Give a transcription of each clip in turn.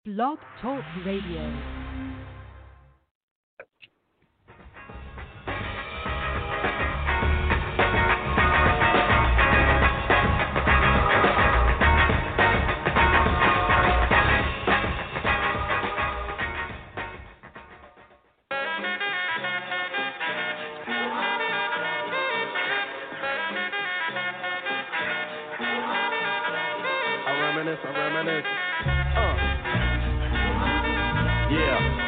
Blog Talk Radio. I reminisce. Yeah.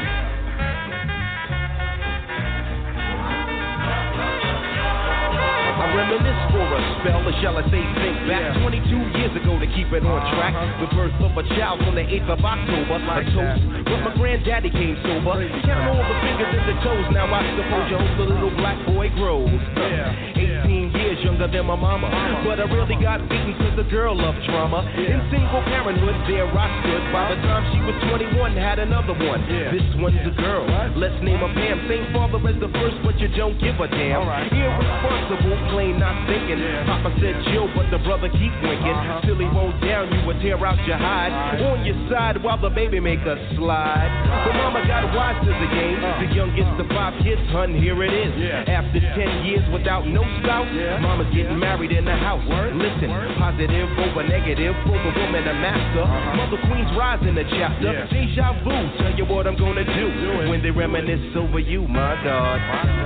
I reminisce for a spell, or shall I say think back 22 years ago to keep it on track. The birth of a child on the 8th of October. A toast, but my granddaddy came sober. Count all the fingers and the toes, now I suppose you hope the little black boy grows. 18 years younger than my mama, but I really got beaten cause the girl loved drama. In single parenthood, there I stood. By the time she was 21, had another one. This one's a girl, let's name her Pam. Same father as the first, but you don't give a damn. Irresponsible, plain not thinking. Papa said chill, but the brother keep winking. Till he won't down, you would tear out your hide. On your side while the baby make a slide. But mama got wise to the game. The youngest of 5 kids, hun, here it is. After 10 years without no spouse, mama's getting married in the house. Listen, positive over negative for the woman a master. Mother Queen's rise in the chapter. Deja vu, tell you what I'm gonna do when they reminisce over you, my God.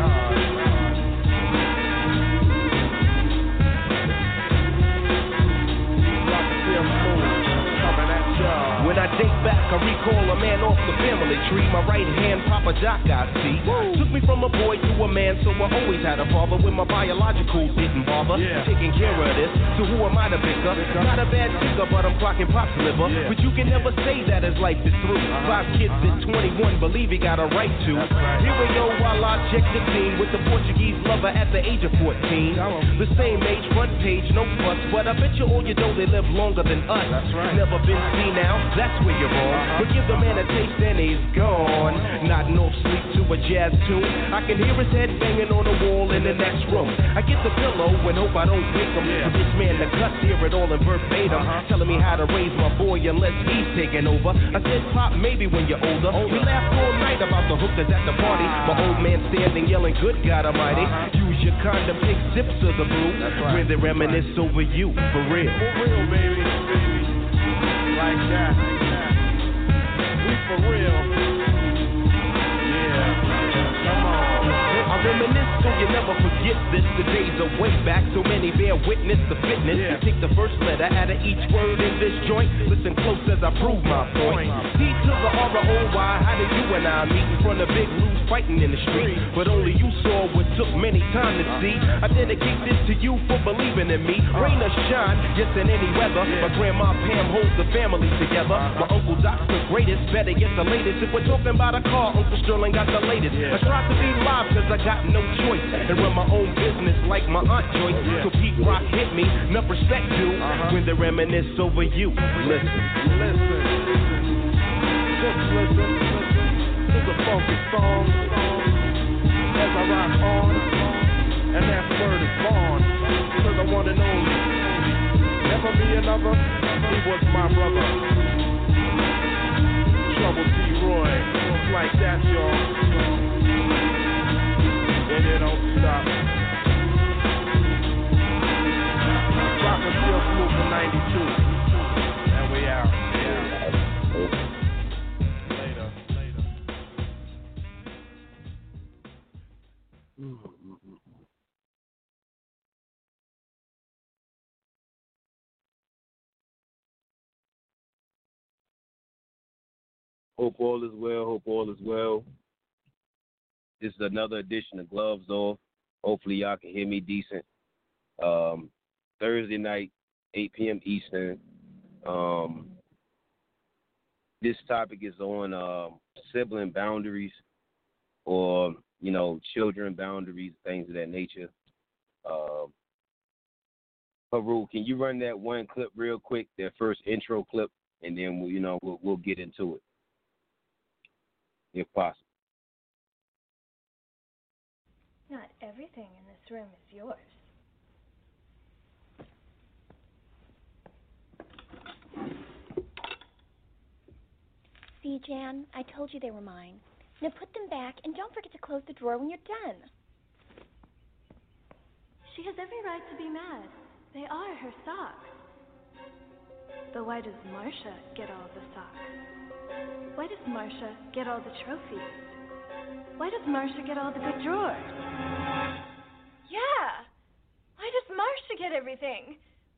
When I think back, I recall a man off the family tree. My right hand, Papa Doc, I see. Took me from a boy to a man, so I always had a father when my biological didn't bother. Taking care of this, so who am I to pick up? Not a bad ticker, but I'm clocking Pop's liver. But you can never say that his life is through. 5 kids at 21, believe he got a right to. Here we go while I check the team with the Portuguese lover at the age of 14. The same age, front page, no fuss, but I bet you all you know they live longer than us. Never been seen now, that's where you're wrong. But give the man a taste and he's gone. Nodding off sleep to a jazz tune. I can hear his head banging on the wall in the next room. I get the pillow and hope I don't wake him. For this man to cuss, hear it all in verbatim. Telling me how to raise my boy unless he's taking over. I said, Pop, maybe when you're older. We laughed all night about the hookers at the party. My old man standing yelling, good God Almighty. Use your condom, take sips of the brew. When they reminisce over you, for real. For real, baby. Like that. We for real. Yeah. Come on. I reminisce so you never forget this. The days are way back, so many bear witness the fitness. Take the first letter out of each word in this joint. Listen close as I prove my point. P to the R-O-Y, how did you and I meet in front of Big Lou's fighting in the street? But only you saw what took many time to see. I dedicate this to you for believing in me. Rain or shine, just in any weather. My grandma Pam holds the family together. My Uncle Doc's the greatest, better get the latest. If we're talking about a car, Uncle Sterling got the latest. I try to be live cause I got no choice. And run my own business like my Aunt Joyce. So Pete Rock hit me, enough respect due. When they reminisce over you. Listen. Just listen to the funky song as I rock on, and that word is born to the one and only. Never be another, he was my brother. Trouble T-Roy, like that, y'all. And it don't stop. Rocker still smooth for 92, and we out. Hope all is well. Hope all is well. This is another edition of Gloves Off. Hopefully y'all can hear me decent. Thursday night, 8 p.m. Eastern. This topic is on sibling boundaries or, children boundaries, things of that nature. Haru, can you run that one clip real quick, that first intro clip, and then we'll get into it, if possible. Not everything in this room is yours. See, Jan, I told you they were mine. Now put them back, and don't forget to close the drawer when you're done. She has every right to be mad. They are her socks. But why does Marcia get all the socks? Why does Marcia get all the trophies? Why does Marcia get all the good drawers? Yeah! Why does Marcia get everything?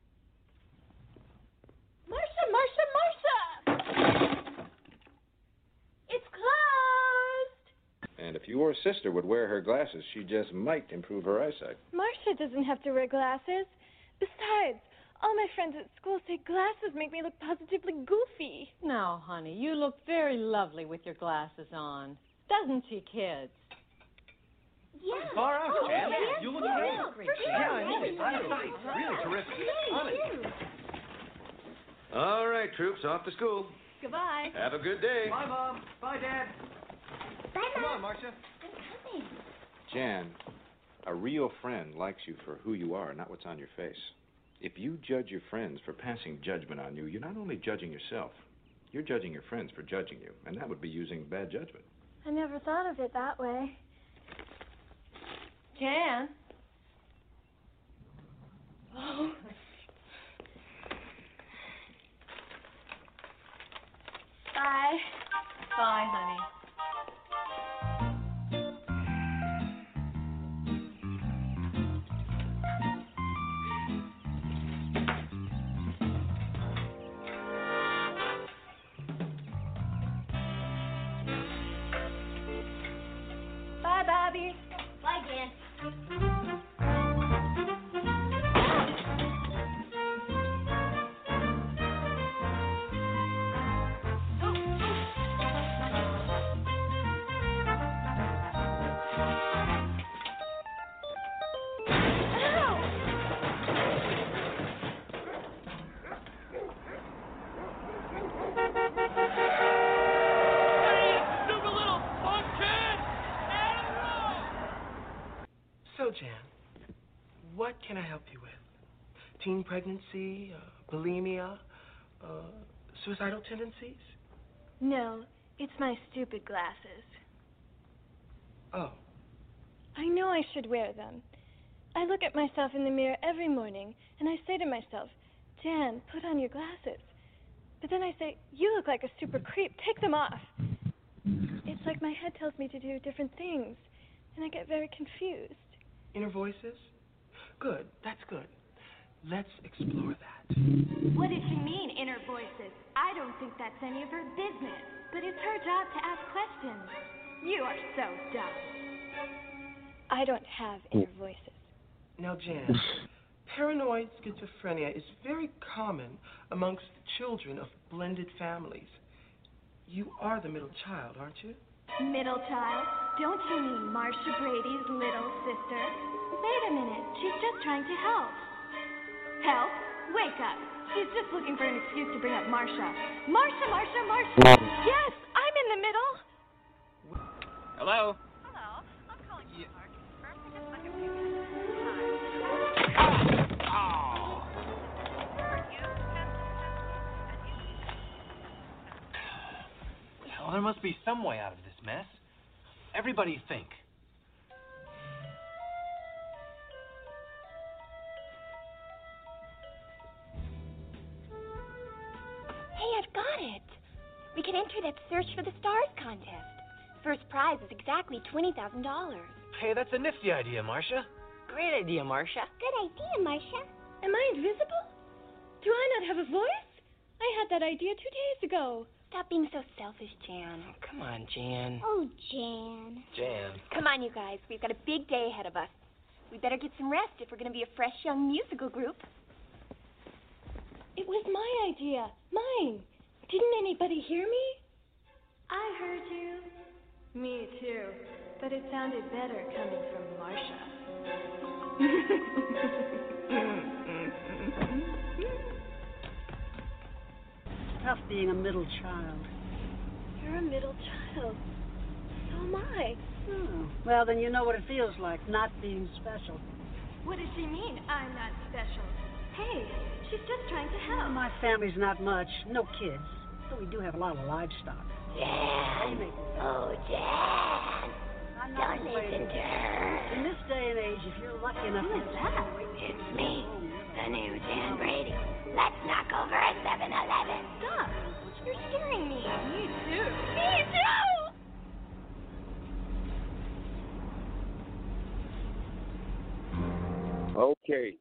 Marcia, Marcia, Marcia! It's closed! And if your sister would wear her glasses, she just might improve her eyesight. Marcia doesn't have to wear glasses. Besides, all my friends at school say glasses make me look positively goofy. Now, honey, you look very lovely with your glasses on. Doesn't she, kids? Yeah. Far out, Jan. Yeah. You look great. Yeah, I know. Really terrific. Honest. All right, troops, off to school. Goodbye. Have a good day. Bye, Mom. Bye, Dad. Bye, Come Mom. on, Marcia. I'm coming. Jan, a real friend likes you for who you are, not what's on your face. If you judge your friends for passing judgment on you, you're not only judging yourself, you're judging your friends for judging you, and that would be using bad judgment. I never thought of it that way. Jan? Oh. Bye. Bye, honey. Bye, Bobby. Bye, Jan. So, Jan, what can I help you with? Teen pregnancy, bulimia, suicidal tendencies? No, it's my stupid glasses. Oh, I know I should wear them. I look at myself in the mirror every morning, and I say to myself, Jan, put on your glasses. But then I say, you look like a super creep. Take them off. It's like my head tells me to do different things, and I get very confused. inner voices? Good, that's good. Let's explore that. What did she mean, inner voices? I don't think that's any of her business. But it's her job to ask questions. You are so dumb. I don't have inner voices. Now, Jan, paranoid schizophrenia is very common amongst children of blended families. You are the middle child, aren't you? Middle child? Don't you mean Marcia Brady's little sister? Wait a minute. She's just trying to help. Help? Wake up. She's just looking for an excuse to bring up Marcia. Marcia, Marcia, Marcia. Yes, I'm in the middle. Hello? Hello. I'm calling you, Mark. First, I guess I can Well, there must be some way out of this mess. Everybody think. Hey, I've got it. We can enter that Search for the Stars contest. First prize is exactly $20,000. Hey, that's a nifty idea, Marcia. Great idea, Marcia. Good idea, Marcia. Am I invisible? Do I not have a voice? I had that idea 2 days ago. Stop being so selfish, Jan. Come on, Jan. Oh, Jan. Jan. Come on, you guys. We've got a big day ahead of us. We better get some rest if we're going to be a fresh young musical group. It was my idea. Mine. Didn't anybody hear me? I heard you. Me too. But it sounded better coming from Marcia. Tough being a middle child. You're a middle child. So am I. Oh, well, then you know what it feels like, not being special. What does she mean, I'm not special? Hey, she's just trying to help. My family's not much. No kids. But we do have a lot of livestock. Dan. Oh, Dan. Don't listen to her. In this day and age, if you're lucky enough to that, It's me, the new Dan Brady. Let's knock over a 7-Eleven. Stop. You're scaring me. Me too. Me too! Okay.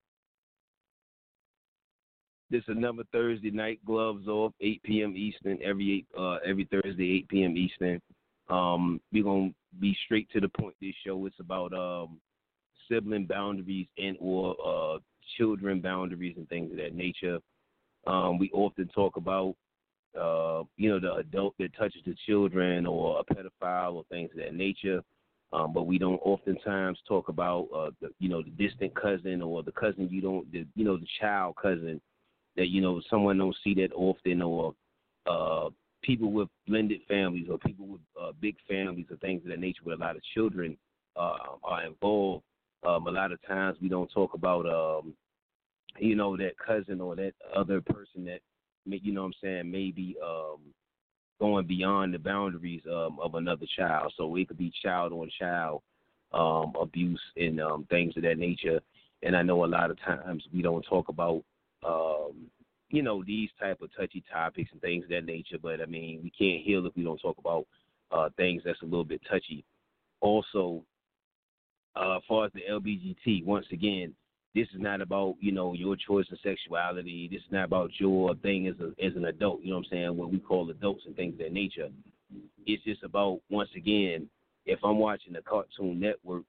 This is another Thursday night, gloves off, 8 p.m. Eastern, every Thursday, 8 p.m. Eastern. We're going to be straight to the point this show. It's about sibling boundaries and or children boundaries and things of that nature. We often talk about, the adult that touches the children or a pedophile or things of that nature. But we don't oftentimes talk about, the distant cousin or the cousin the child cousin that, someone don't see that often, or people with blended families or people with big families or things of that nature where a lot of children are involved. A lot of times we don't talk about, that cousin or that other person that, may be going beyond the boundaries of another child. So it could be child-on-child abuse and things of that nature. And I know a lot of times we don't talk about, these type of touchy topics and things of that nature. But, I mean, we can't heal if we don't talk about things that's a little bit touchy. Also, as far as the LBGT, once again, this is not about, your choice of sexuality. This is not about your thing as an adult, what we call adults and things of that nature. It's just about, once again, if I'm watching the Cartoon Network,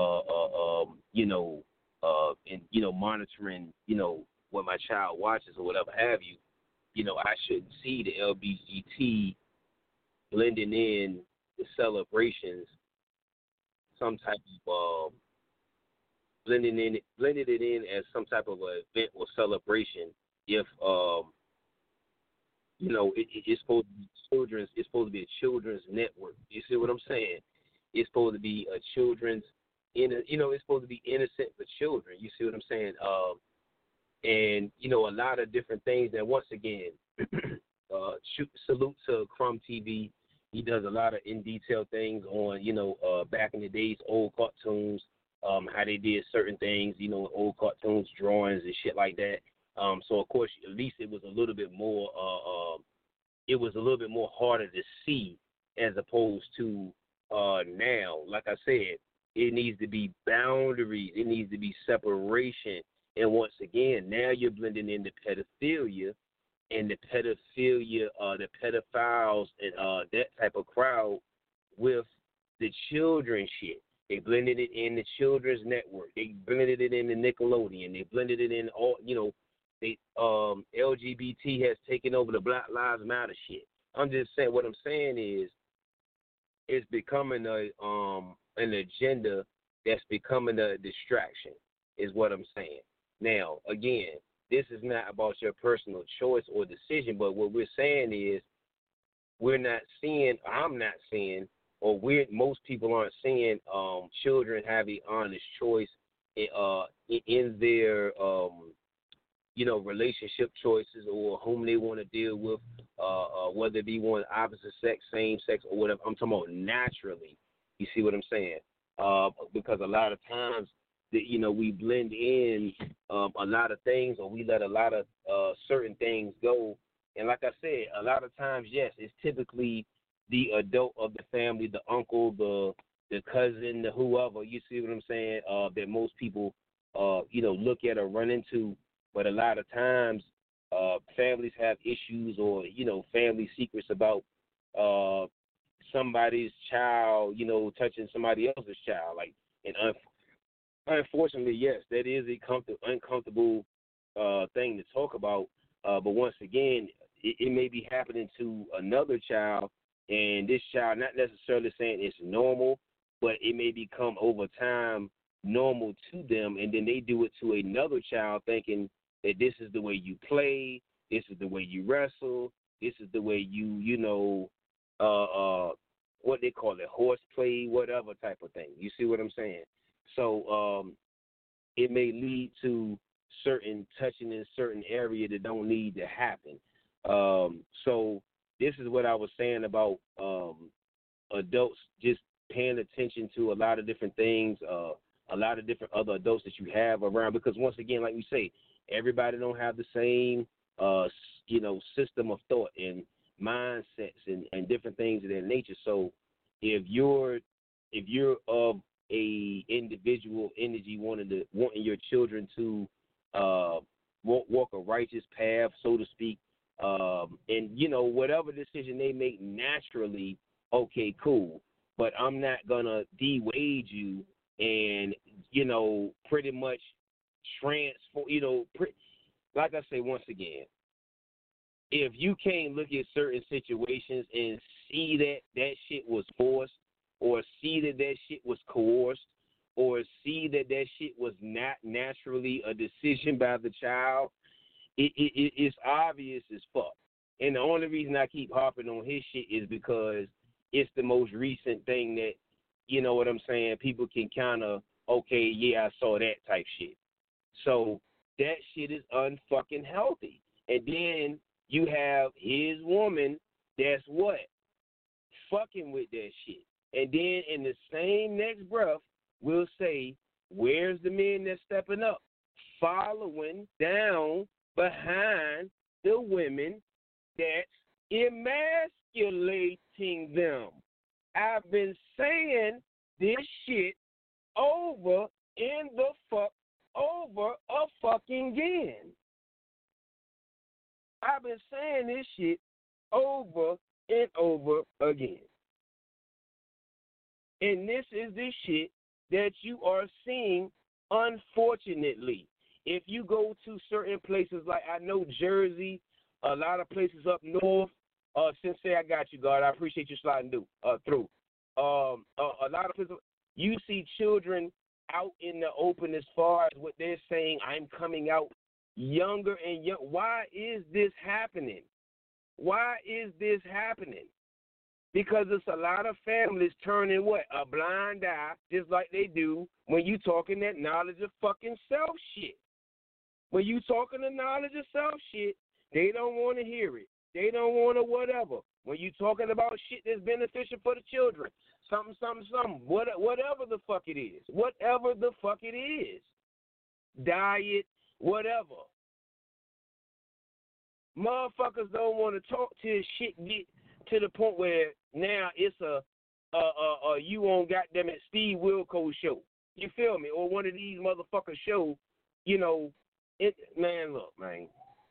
and, monitoring, what my child watches or whatever have you, I shouldn't see the LBGT blending in the celebrations, some type of blended it in as some type of an event or celebration. If it's supposed to be children's, it's supposed to be a children's network. You see what I'm saying? It's supposed to be a children's, it's supposed to be innocent for children. You see what I'm saying? And a lot of different things. And once again, salute to Crumb TV. He does a lot of in detail things on back in the days, old cartoons. How they did certain things, old cartoons, drawings, and shit like that. So of course, at least it was a little bit more. It was a little bit more harder to see as opposed to now. Like I said, it needs to be boundaries. It needs to be separation. And once again, now you're blending in the pedophilia and the pedophiles and that type of crowd with the children shit. They blended it in the Children's Network. They blended it in the Nickelodeon. They blended it in all, LGBT has taken over the Black Lives Matter shit. I'm just saying, what I'm saying is, it's becoming an agenda that's becoming a distraction, is what I'm saying. Now, again, this is not about your personal choice or decision, but what we're saying is, I'm not seeing, or most people aren't seeing children have an honest choice in their relationship choices or whom they want to deal with, whether it be one opposite sex, same sex, or whatever. I'm talking about naturally. You see what I'm saying? Because a lot of times we blend in a lot of things, or we let a lot of certain things go. And like I said, a lot of times, yes, it's typically the adult of the family, the uncle, the cousin, the whoever, you see what I'm saying, that most people, look at or run into. But a lot of times, families have issues or, family secrets about somebody's child, touching somebody else's child. Like, and unfortunately, yes, that is a uncomfortable thing to talk about. But once again, it may be happening to another child, and this child, not necessarily saying it's normal, but it may become over time normal to them, and then they do it to another child thinking that this is the way you play, this is the way you wrestle, this is the way you, what they call it, horseplay, whatever type of thing. You see what I'm saying? So it may lead to certain touching in certain area that don't need to happen. So this is what I was saying about adults just paying attention to a lot of different things, a lot of different other adults that you have around. Because once again, like we say, everybody don't have the same, system of thought and mindsets and different things of that nature. So if you're of a individual energy wanting your children to walk a righteous path, so to speak, and whatever decision they make naturally, okay, cool. But I'm not gonna de-wage you and pretty much transform. Like I say once again, if you can't look at certain situations and see that shit was forced, or see that shit was coerced, or see that shit was not naturally a decision by the child, it's obvious as fuck. And the only reason I keep harping on his shit is because it's the most recent thing that, you know what I'm saying, people can kind of, okay, yeah, I saw that type shit. So that shit is unfucking healthy. And then you have his woman that's what? Fucking with that shit. And then in the same next breath, we'll say, where's the men that's stepping up? Following down behind the women that's emasculating them. I've been saying this shit over again. I've been saying this shit over and over again. And this is the shit that you are seeing, unfortunately. If you go to certain places, like I know Jersey, a lot of places up north, Sensei, I got you, God. I appreciate you sliding through. A lot of places, you see children out in the open as far as what they're saying, I'm coming out younger and young. Why is this happening? Why is this happening? Because it's a lot of families turning what? A blind eye, just like they do when you talking that knowledge of fucking self shit. When you talking the knowledge of self shit, they don't want to hear it. They don't want to whatever. When you talking about shit that's beneficial for the children, something, whatever the fuck it is. Whatever the fuck it is. Diet, whatever. Motherfuckers don't want to talk till shit get to the point where now it's a you on goddamn it Steve Wilkos show. You feel me? Or one of these motherfucker shows, man, look, man.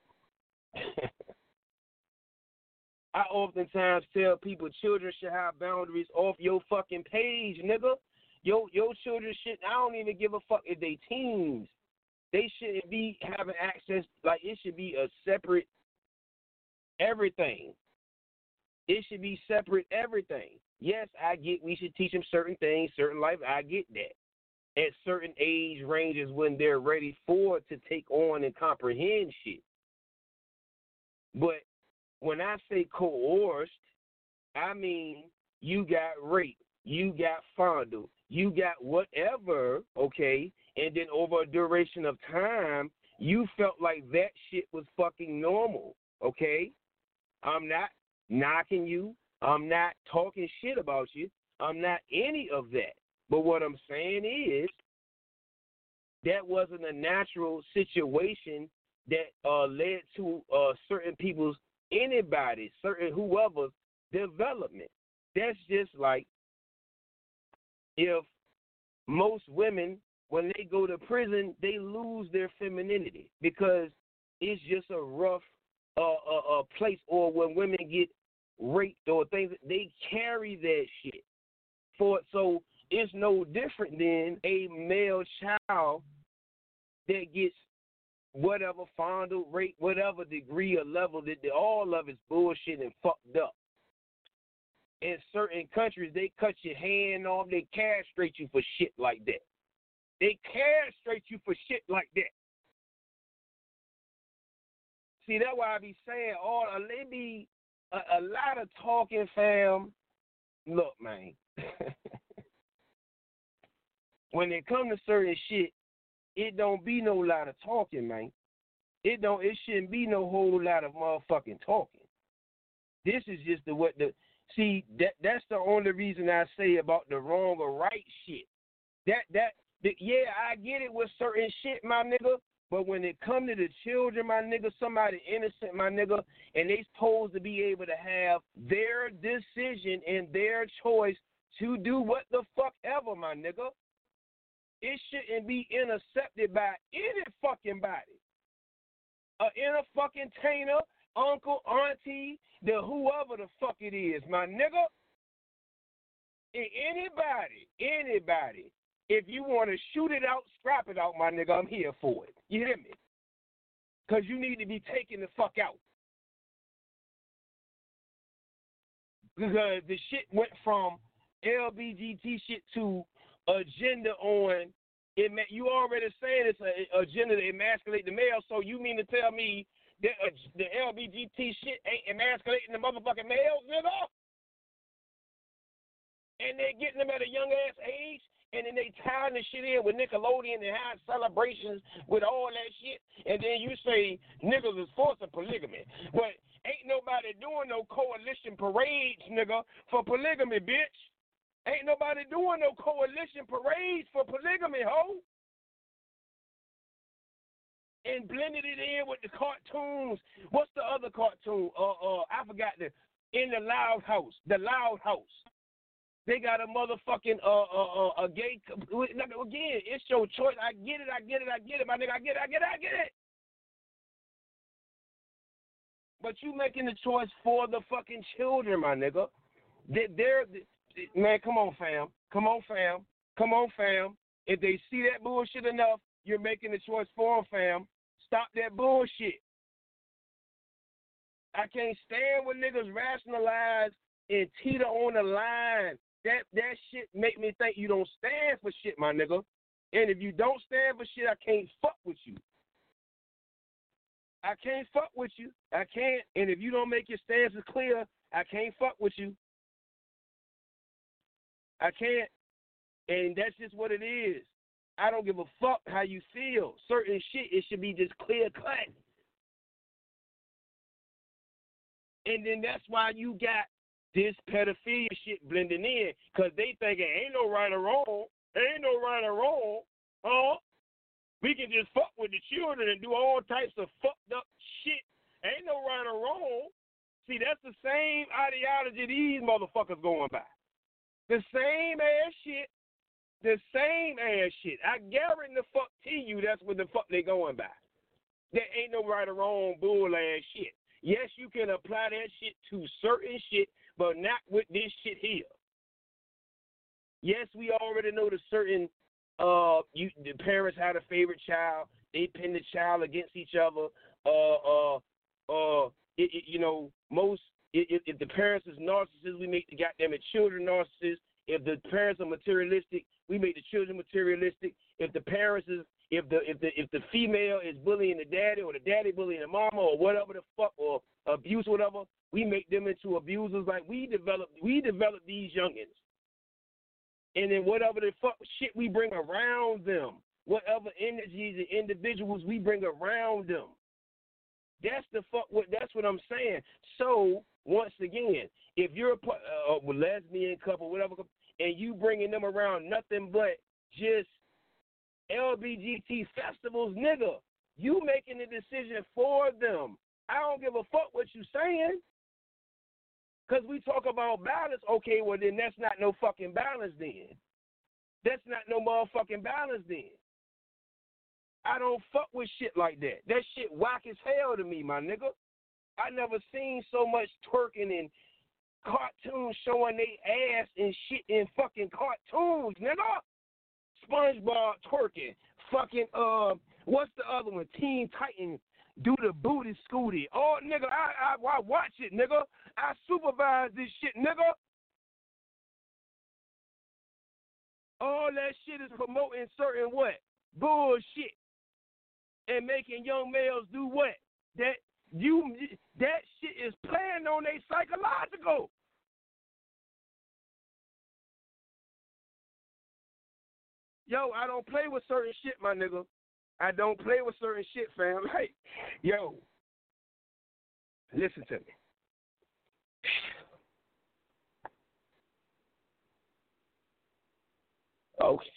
I oftentimes tell people children should have boundaries off your fucking page, nigga. Your children should, I don't even give a fuck if they teens. They shouldn't be having access, like it should be a separate everything. It should be separate everything. Yes, I get we should teach them certain things, certain life. I get that. At certain age ranges when they're ready for to take on and comprehend shit. But when I say coerced, I mean you got raped, you got fondled, you got whatever, okay, and then over a duration of time, you felt like that shit was fucking normal, okay? I'm not knocking you. I'm not talking shit about you. I'm not any of that. But what I'm saying is that wasn't a natural situation that led to certain people's, anybody's, certain whoever's development. That's just like if most women, when they go to prison, they lose their femininity because it's just a rough place, or when women get raped or things, they carry that shit. So it's no different than a male child that gets whatever fondled, raped, whatever degree or level that all of it's bullshit and fucked up. In certain countries, they cut your hand off, they castrate you for shit like that. They castrate you for shit like that. See, that's why I be saying they be a lot of talking, fam. Look, man. When it come to certain shit, it don't be no lot of talking, man. It shouldn't be no whole lot of motherfucking talking. This is just that's the only reason I say about the wrong or right shit. Yeah, I get it with certain shit, my nigga. But when it come to the children, my nigga, somebody innocent, my nigga, and they supposed to be able to have their decision and their choice to do what the fuck ever, my nigga. It shouldn't be intercepted by any fucking body. Inner fucking tainer, uncle, auntie, whoever the fuck it is, my nigga. Anybody. If you want to shoot it out, scrap it out, my nigga, I'm here for it. You hear me? Because you need to be taken the fuck out. Because the shit went from LBGT shit to agenda on it. You already saying it's an agenda to emasculate the male, so you mean to tell me that the LBGT shit ain't emasculating the motherfucking males, nigga? And they're getting them at a young ass age, and then they tying the shit in with Nickelodeon and having celebrations with all that shit, and then you say niggas is forcing polygamy. But ain't nobody doing no coalition parades, nigga, for polygamy, bitch. Ain't nobody doing no coalition parades for polygamy, ho. And blended it in with the cartoons. What's the other cartoon? I forgot In the Loud House. The Loud House. They got a motherfucking a gay. Again, it's your choice. I get it, my nigga. I get it. But you making the choice for the fucking children, my nigga. Man, come on, fam. If they see that bullshit enough, you're making the choice for them, fam. Stop that bullshit. I can't stand when niggas rationalize and teeter on the line. That shit make me think you don't stand for shit, my nigga. And if you don't stand for shit, I can't fuck with you. I can't. And if you don't make your stances clear, I can't fuck with you. I can't. And that's just what it is. I don't give a fuck how you feel. Certain shit, it should be just clear cut. And then that's why you got this pedophilia shit blending in, because they thinking ain't no right or wrong, huh? We can just fuck with the children and do all types of fucked up shit. Ain't no right or wrong. See, that's the same ideology these motherfuckers going by. The same ass shit. I guarantee the fuck to you that's what the fuck they going by. There ain't no right or wrong bull ass shit. Yes, you can apply that shit to certain shit, but not with this shit here. Yes, we already know the certain the parents had a favorite child. They pin the child against each other. If the parents is narcissists, we make the goddamn children narcissists. If the parents are materialistic, we make the children materialistic. If the parents is if the female is bullying the daddy or the daddy bullying the mama or whatever the fuck or abuse or whatever, we make them into abusers. Like we develop these youngins. And then whatever the fuck shit we bring around them, whatever energies and individuals we bring around them. That's what I'm saying. So once again, if you're a lesbian couple, whatever, and you bringing them around nothing but just LBGT festivals, nigga, you making the decision for them. I don't give a fuck what you saying. Because we talk about balance, okay, well then that's not no fucking balance then. That's not no motherfucking balance then. I don't fuck with shit like that. That shit whack as hell to me, my nigga. I never seen so much twerking and cartoons showing they ass and shit in fucking cartoons, nigga. SpongeBob twerking. Fucking, what's the other one? Teen Titans do the booty scooty. Oh, nigga, I watch it, nigga. I supervise this shit, nigga. All that shit is promoting certain what? Bullshit. And making young males do what? That shit is playing on their psychological. Yo, I don't play with certain shit, my nigga. I don't play with certain shit, fam. Like, yo, listen to me. Okay.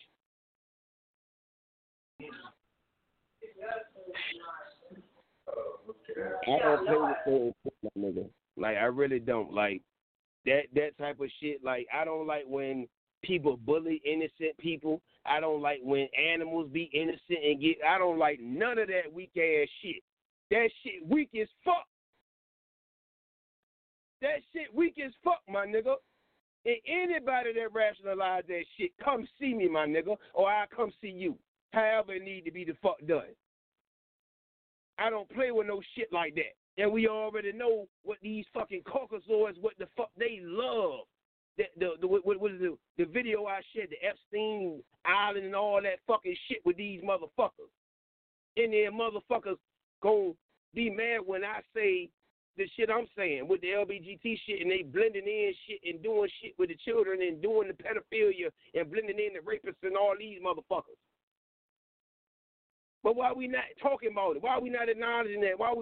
I don't play with certain shit, my nigga. Like, I really don't. Like, that type of shit. Like, I don't like when people bully innocent people. I don't like when animals be innocent and get. I don't like none of that weak ass shit. That shit weak as fuck. That shit weak as fuck, my nigga. And anybody that rationalize that shit, come see me, my nigga, or I'll come see you. However it need to be the fuck done. I don't play with no shit like that. And we already know what these fucking Caucasoids, what the fuck they love. What is the video I shared, the Epstein Island and all that fucking shit with these motherfuckers. And then motherfuckers gon' be mad when I say the shit I'm saying with the LBGT shit, and they blending in shit and doing shit with the children and doing the pedophilia and blending in the rapists and all these motherfuckers. But why we not talking about it? Why we not acknowledging that? Why?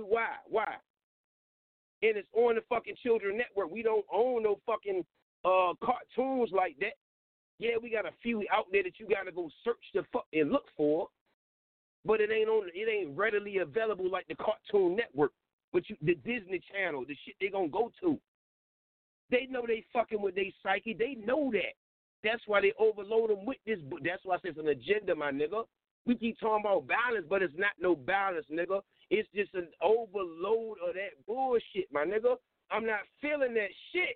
And it's on the fucking Children Network. We don't own no fucking cartoons like that. Yeah, we got a few out there that you gotta go search the fuck and look for, but it ain't readily available like the Cartoon Network, the Disney Channel, the shit they gonna go to. They know they fucking with their psyche. They know that. That's why they overload them with this. That's why I say it's an agenda, my nigga. We keep talking about balance, but it's not no balance, nigga. It's just an overload of that bullshit, my nigga. I'm not feeling that shit.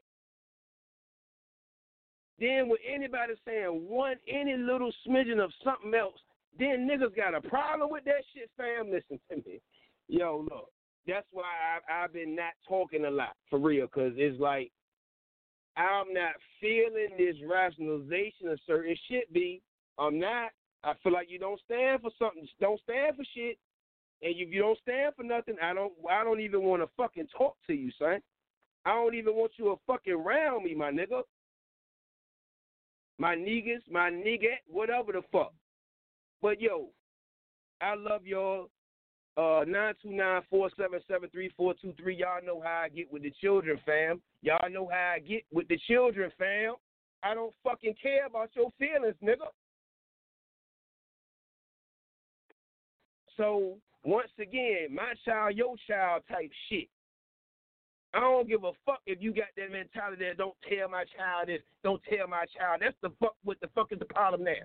Then with anybody saying any little smidgen of something else, then niggas got a problem with that shit, fam. Listen to me. Yo, look, that's why I've been not talking a lot, for real, because it's like I'm not feeling this rationalization of certain shit, B. I'm not. I feel like you don't stand for something. Don't stand for shit. And if you don't stand for nothing, I don't even want to fucking talk to you, son. I don't even want you to fucking round me, my nigga. My niggas, my nigga, whatever the fuck. But, yo, I love y'all. 929-477-3423. Y'all know how I get with the children, fam. Y'all know how I get with the children, fam. I don't fucking care about your feelings, nigga. So, once again, my child, your child type shit. I don't give a fuck if you got that mentality that don't tell my child this, don't tell my child. That's the fuck. What the fuck is the problem there?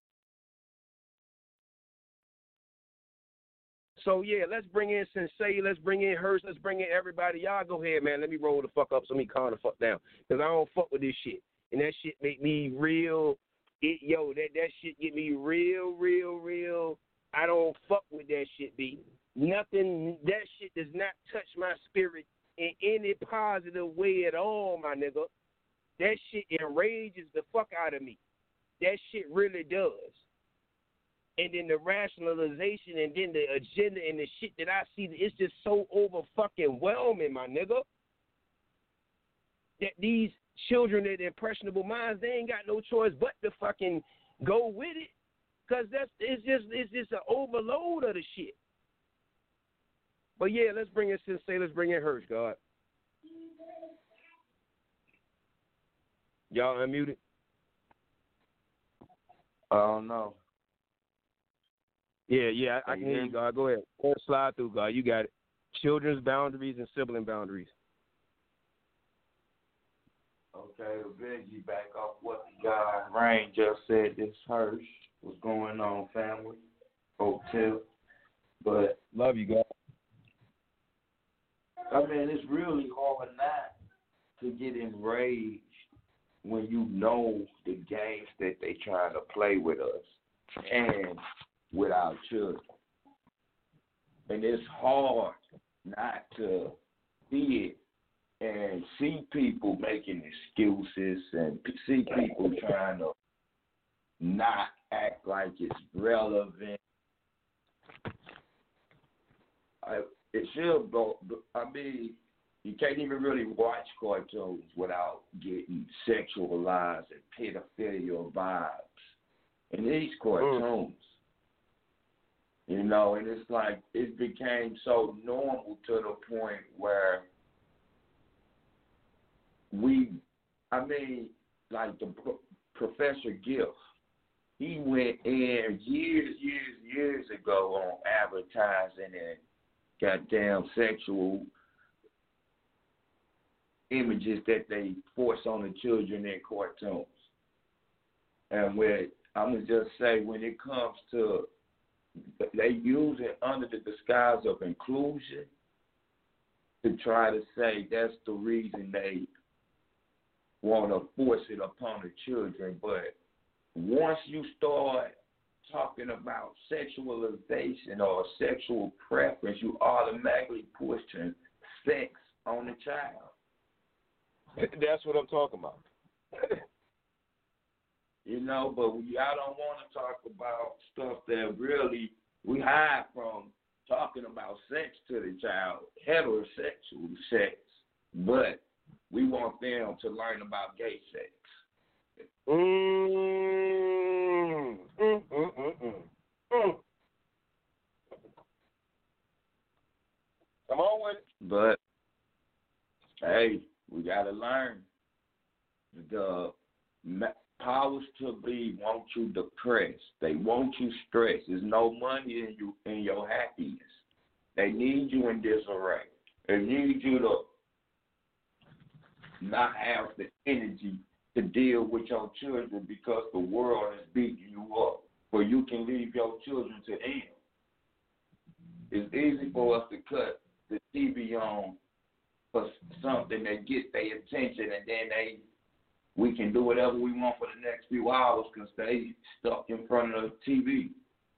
So, yeah, let's bring in Sensei. Let's bring in Hurst. Let's bring in everybody. Y'all go ahead, man. Let me roll the fuck up so me calm the fuck down. Because I don't fuck with this shit. And that shit make me real. That shit get me real. I don't fuck with that shit, B. Nothing. That shit does not touch my spirit in any positive way at all, my nigga. That shit enrages the fuck out of me. That shit really does. And then the rationalization and then the agenda and the shit that I see, it's just so over fucking whelming, my nigga. That these children with impressionable minds, they ain't got no choice but to fucking go with it. Because it's just an overload of the shit. But yeah, let's bring in Sensei, let's bring in Hurst, God. Y'all unmuted? I don't know. Yeah, I can hear you, God. Go ahead. Slide through, God. You got it. Children's boundaries and sibling boundaries. Okay, to Benji, back off what the guy Rain just said, this Hurst. What's going on, family? Hotel. But love you, God. I mean, it's really hard not to get enraged when you know the games that they trying to play with us and with our children. And it's hard not to see it and see people making excuses and see people trying to not act like it's relevant. It should go. I mean, you can't even really watch cartoons without getting sexualized and pedophilia vibes in these cartoons. You know, and it's like it became so normal to the point where like the Professor Gift, he went in years ago on advertising and goddamn sexual images that they force on the children in cartoons. And I'm going to just say, when it comes to, they use it under the disguise of inclusion to try to say that's the reason they want to force it upon the children. But once you start talking about sexualization or sexual preference, you automatically pushing sex on the child. That's what I'm talking about. You know, but y'all don't want to talk about stuff that really we hide from talking about sex to the child, heterosexual sex, but we want them to learn about gay sex. Come on with it. But, hey, we got to learn. The powers to be want you depressed. They want you stressed. There's no money in your happiness. They need you in disarray. They need you to not have the energy to deal with your children because the world is beating you up, or you can leave your children to them. It's easy for us to cut the TV on for something that gets their attention, and then we can do whatever we want for the next few hours because they stuck in front of the TV.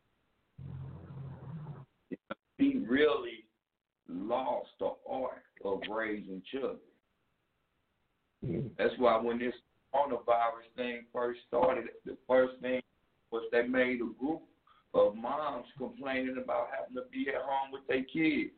He really lost the art of raising children. That's why when this coronavirus thing first started, the first thing was they made a group of moms complaining about having to be at home with their kids.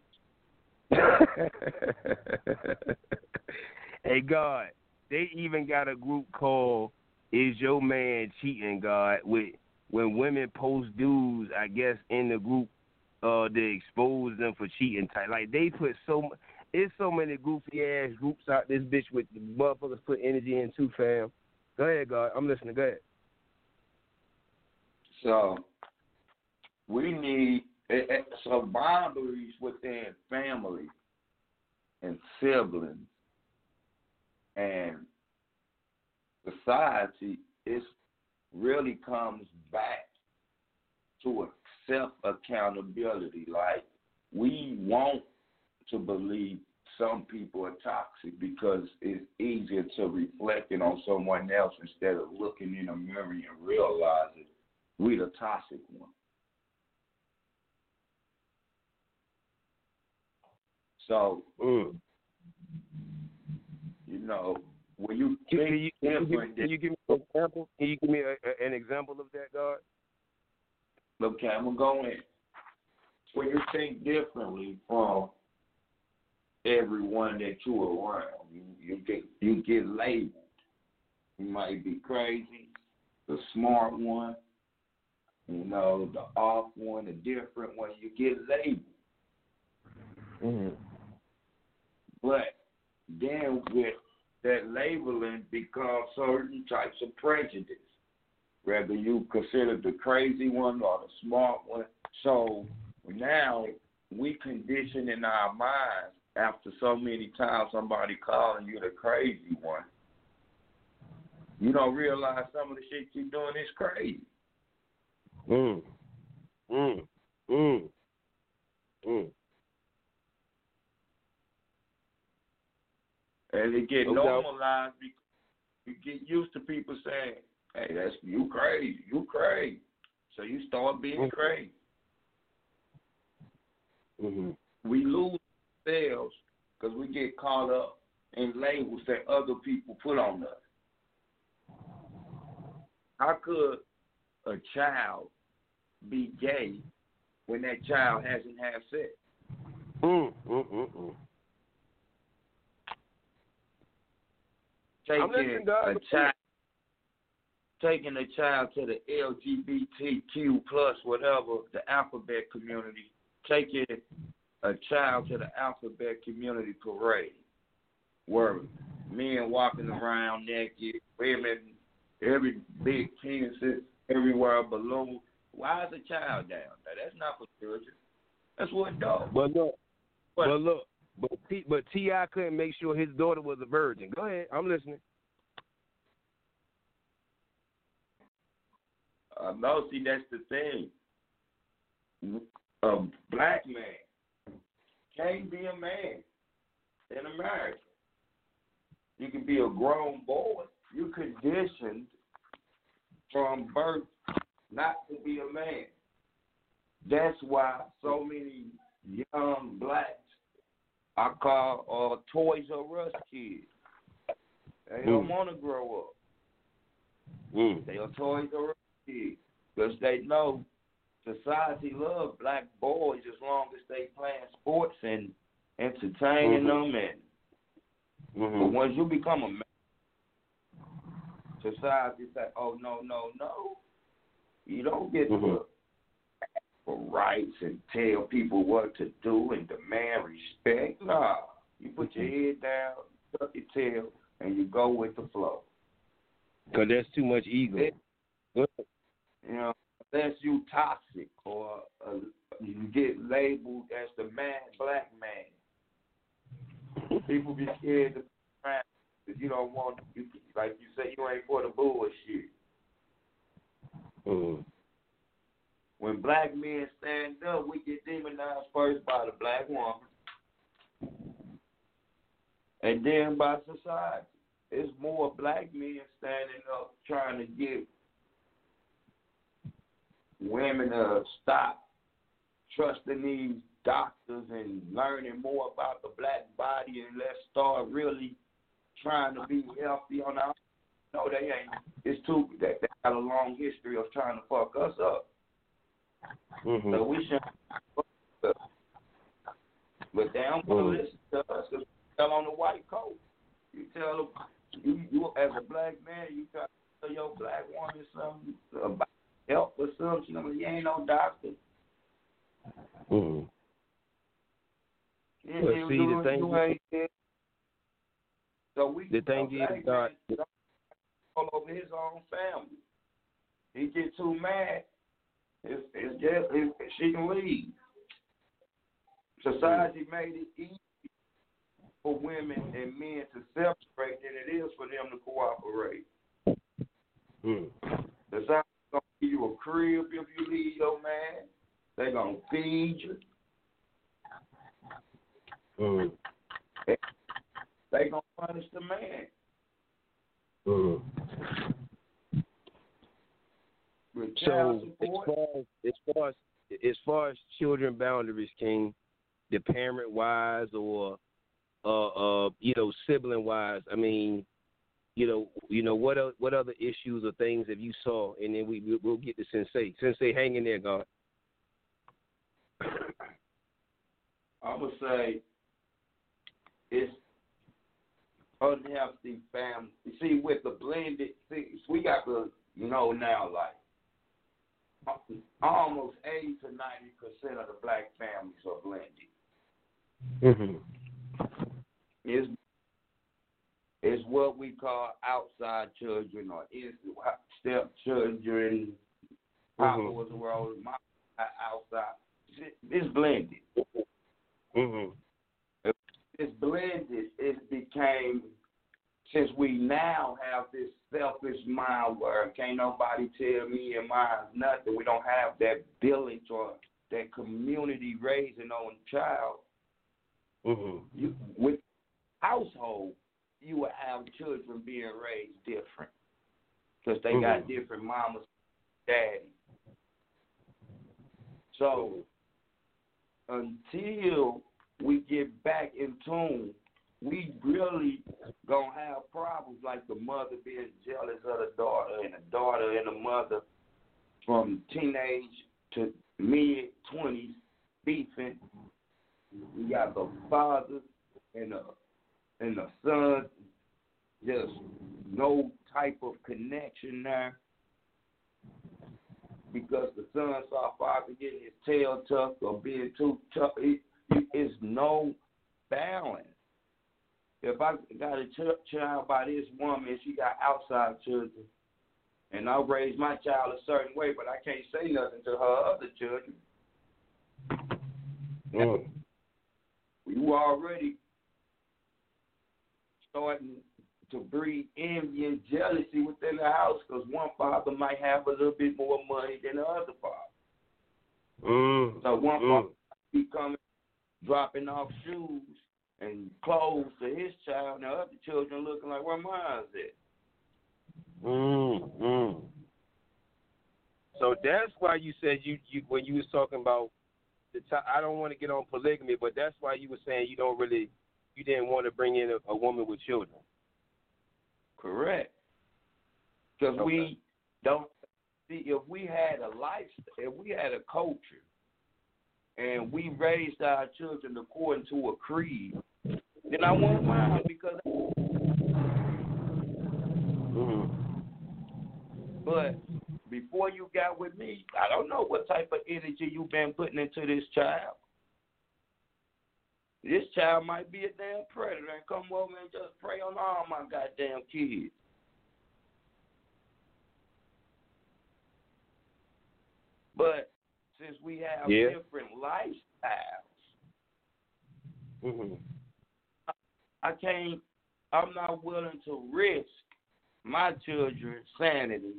Hey, God, they even got a group called Is Your Man Cheating, God, when women post dudes, I guess, in the group to expose them for cheating. Like, they put it's so many goofy-ass groups out this bitch with the motherfuckers put energy in too, fam. Go ahead, God. I'm listening. Go ahead. So, we need boundaries within family and siblings and society. It really comes back to a self-accountability. Like, we want to believe some people are toxic because it's easier to reflect it on someone else instead of looking in a mirror and realizing we're the toxic one. So, you know, when you think different, can you give me an example? Can you give me an example of that, God? Okay, I'm gonna go in. When you think differently from everyone that you're around, you get labeled. You might be crazy, the smart one, you know, the off one, the different one. You get labeled. Mm-hmm. But then with that labeling becomes certain types of prejudice, whether you consider the crazy one or the smart one. So now we condition in our minds after so many times somebody calling you the crazy one. You don't realize some of the shit you're doing is crazy. And it get normalized because you get used to people saying, hey, that's you crazy. So you start being crazy. We lose ourselves because we get caught up in labels that other people put on us. How could a child be gay when that child hasn't had sex? Taking a child to the LGBTQ plus whatever, the alphabet community, taking a child to the alphabet community parade, where men walking around naked, women, every big penises everywhere a balloon. Why is a child down there? That's not for children. That's what dogs. But T.I. couldn't make sure his daughter was a virgin. Go ahead, I'm listening. No, see, that's the thing. A black man can't be a man in America. You can be a grown boy. You're conditioned from birth not to be a man. That's why so many young blacks I call Toys R Us kids. They don't want to grow up. They are Toys R Us kids because they know society loves black boys as long as they playing sports and entertaining them. But once you become a man, society say, "Oh no, you don't get to for rights and tell people what to do and demand respect. Nah, you put your head down, tuck your tail, and you go with the flow. Because there's too much ego. You know, unless you toxic or you get labeled as the black man. People be scared to be around because you don't want, like you say, you ain't for the bullshit. When black men stand up, we get demonized first by the black woman and then by society. It's more black men standing up trying to get women to stop trusting these doctors and learning more about the black body and let's start really trying to be healthy on our own. No, they ain't. It's too, they got a long history of trying to fuck us up. So we should, but they don't want to listen to us because we tell on the white coat. You tell them, you as a black man, you try to tell your black woman something about help or something. You ain't no doctor. So we the thing is, God, all over his own family. He get too mad. It's just she can leave. Society made it easy for women and men to separate than it is for them to cooperate. Society gonna give you a crib if you leave your man. They gonna feed you. They gonna punish the man. So as far as children boundaries, King, the parent wise or sibling wise, I mean, what other issues or things have you saw, and then we'll get to Sensei. Sensei, hang in there, God. I would say it's unhealthy family. You see, with the blended things, we got to know now, like almost 80 to 90% of the black families are blended. It's what we call outside children or stepchildren. Papa was around, mama outside. It's blended. It's blended. It became, since we now have this selfish mind where can't nobody tell me and mine nothing. We don't have that village or that community raising on a child. With household, you will have children being raised different because they got different mamas, daddy. So until we get back in tune, we really gonna have problems like the mother being jealous of the daughter and the daughter and the mother from teenage to mid-20s beefing. We got the father and the son, just no type of connection there because the son saw father getting his tail tucked or being too tough. It's no balance. If I got a child by this woman, she got outside children, And I raised my child a certain way, but I can't say nothing to her other children. You already starting to breed envy and jealousy within the house because one father might have a little bit more money than the other father. So one father might be coming, dropping off shoes and clothes to his child, and the other children looking like, where mine's at? So that's why you said you when you was talking about I don't want to get on polygamy, but that's why you were saying you didn't want to bring in a woman with children. Correct. Because we don't see, if we had a lifestyle, if we had a culture, and we raised our children according to a creed, then I won't mind because. But before you got with me, I don't know what type of energy you've been putting into this child. This child might be a damn predator and come over and just prey on all my goddamn kids. But since we have different lifestyles, I'm not willing to risk my children's sanity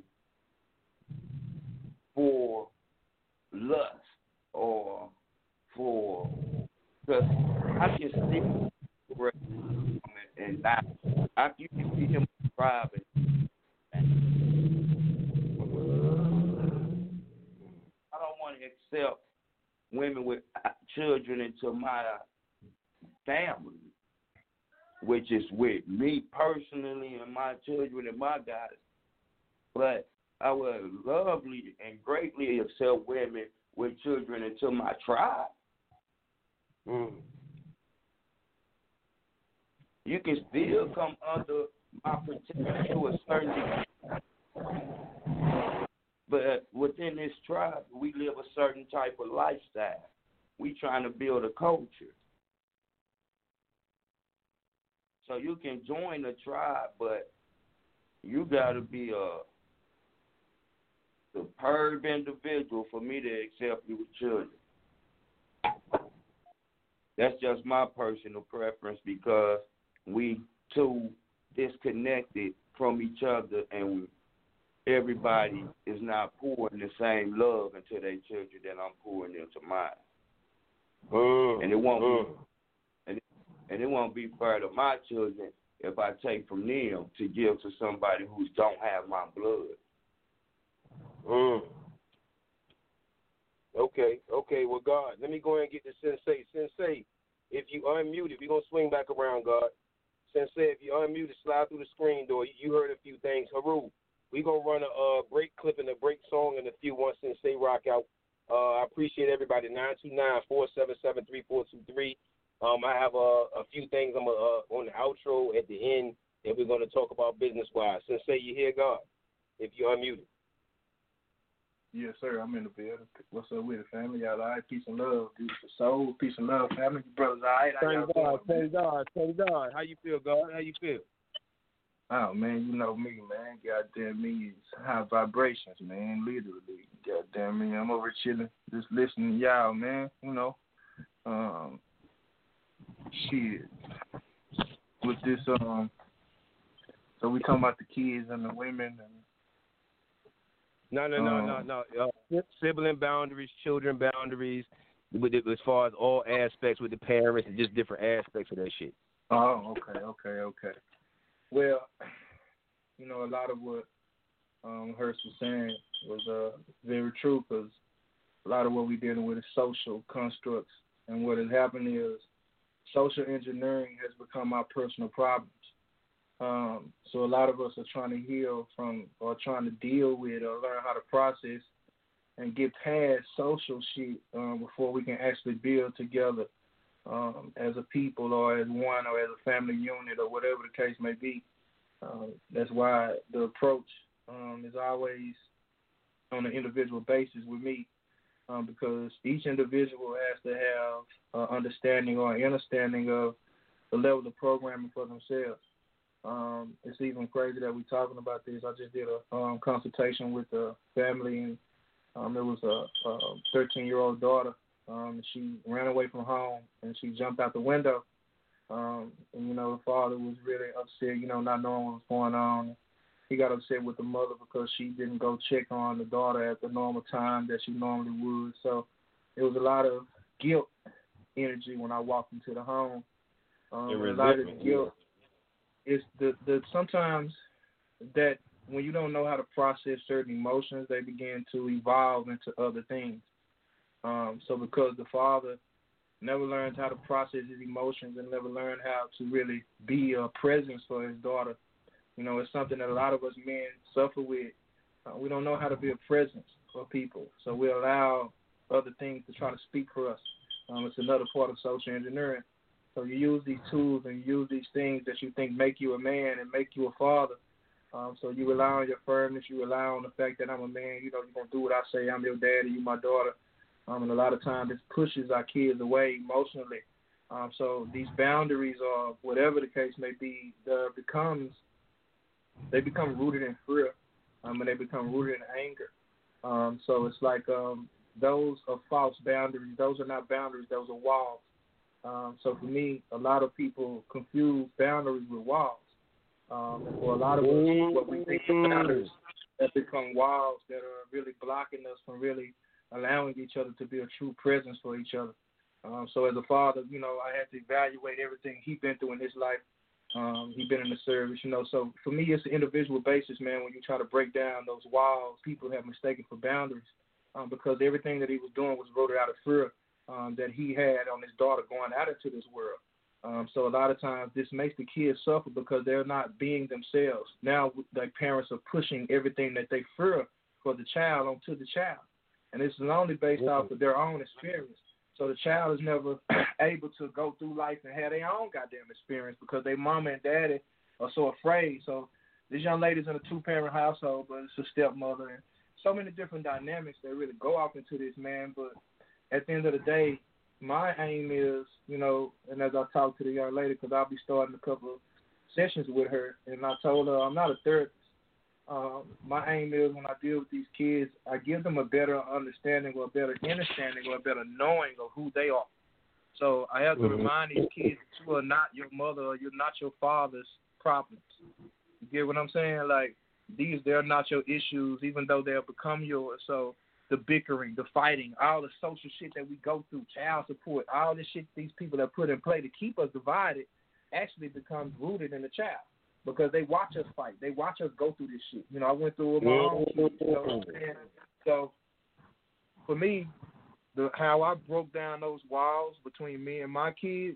for lust or for, because I can see and not, you can see him private. I don't want to accept women with children into my family, which is with me personally and my children and my guys. But I would lovely and greatly accept women with children into my tribe. You can still come under my protection to a certain degree. But within this tribe, we live a certain type of lifestyle. We trying to build a culture. So you can join the tribe, but you got to be a superb individual for me to accept you with children. That's just my personal preference because we too disconnected from each other and everybody is not pouring the same love into their children that I'm pouring into mine. And it won't be, and it won't be fair to my children if I take from them to give to somebody who don't have my blood. Okay, well, God, let me go ahead and get the Sensei. Sensei, if you unmuted, we're going to swing back around, God. Sensei, if you unmuted, slide through the screen door. You heard a few things. Haru, we're going to run a break clip and a break song in a few once Sensei rock out. I appreciate everybody. 929-477-3423. I have a few things I'm on the outro at the end that we're going to talk about business-wise. Sensei, you hear God, if you unmuted. Yes, sir. I'm in the building. What's up with it, family? Y'all all right? Peace and love, dude. Soul, peace and love, family. Brothers, all right? Thank God. How you feel, God? How you feel? Oh, man, you know me, man. Goddamn me, it's high vibrations, man, literally. Goddamn me, I'm over chilling, just listening to y'all, man, you know. Shit. With this, so we talking about the kids and the women and No. Sibling boundaries, children boundaries, with it, as far as all aspects with the parents and just different aspects of that shit. Oh, okay. Well, you know, a lot of what Hurst was saying was very true because a lot of what we're dealing with is social constructs. And what has happened is social engineering has become our personal problems. So a lot of us are trying to heal from or trying to deal with or learn how to process and get past social shit before we can actually build together as a people or as one or as a family unit or whatever the case may be. That's why the approach is always on an individual basis with me because each individual has to have understanding or understanding of the level of programming for themselves. It's even crazy that we're talking about this. I just did a consultation with the family, and it was a 13-year-old daughter. She ran away from home, and she jumped out the window. And, the father was really upset, not knowing what was going on. He got upset with the mother because she didn't go check on the daughter at the normal time that she normally would. So it was a lot of guilt energy when I walked into the home. A lot of guilt. It's the sometimes that when you don't know how to process certain emotions, they begin to evolve into other things. So because the father never learned how to process his emotions and never learned how to really be a presence for his daughter, it's something that a lot of us men suffer with. We don't know how to be a presence for people, so we allow other things to try to speak for us. It's another part of social engineering. So you use these tools and you use these things that you think make you a man and make you a father. So you rely on your firmness. You rely on the fact that I'm a man. You're going to do what I say. I'm your daddy. You my daughter. And a lot of times this pushes our kids away emotionally. So these boundaries, or whatever the case may be, they become rooted in fear, and they become rooted in anger. So it's like those are false boundaries. Those are not boundaries. Those are walls. So for me, a lot of people confuse boundaries with walls. And for a lot of us, what we think of boundaries have become walls that are really blocking us from really allowing each other to be a true presence for each other. So as a father, I had to evaluate everything he's been through in his life. He's been in the service, So for me, it's an individual basis, man. When you try to break down those walls, people have mistaken for boundaries because everything that he was doing was rooted out of fear that he had on his daughter going out into this world. So a lot of times this makes the kids suffer because they're not being themselves. Now, the parents are pushing everything that they fear for the child onto the child. And this is only based off of their own experience. So the child is never able to go through life and have their own goddamn experience because their mama and daddy are so afraid. So this young lady's in a two-parent household, but it's a stepmother. And so many different dynamics that really go off into this, man. But at the end of the day, my aim is, and as I talk to the young lady, because I'll be starting a couple of sessions with her, and I told her I'm not a therapist. My aim is when I deal with these kids, I give them a better understanding or a better understanding or a better knowing of who they are. So I have to remind these kids that you are not your mother or you're not your father's problems. You get what I'm saying? Like, they're not your issues, even though they'll become yours. So the bickering, the fighting, all the social shit that we go through, child support, all this shit these people have put in play to keep us divided actually becomes rooted in the child. Because they watch us fight. They watch us go through this shit. I went through it with my own kids. You know what I'm saying? So, for me, how I broke down those walls between me and my kids,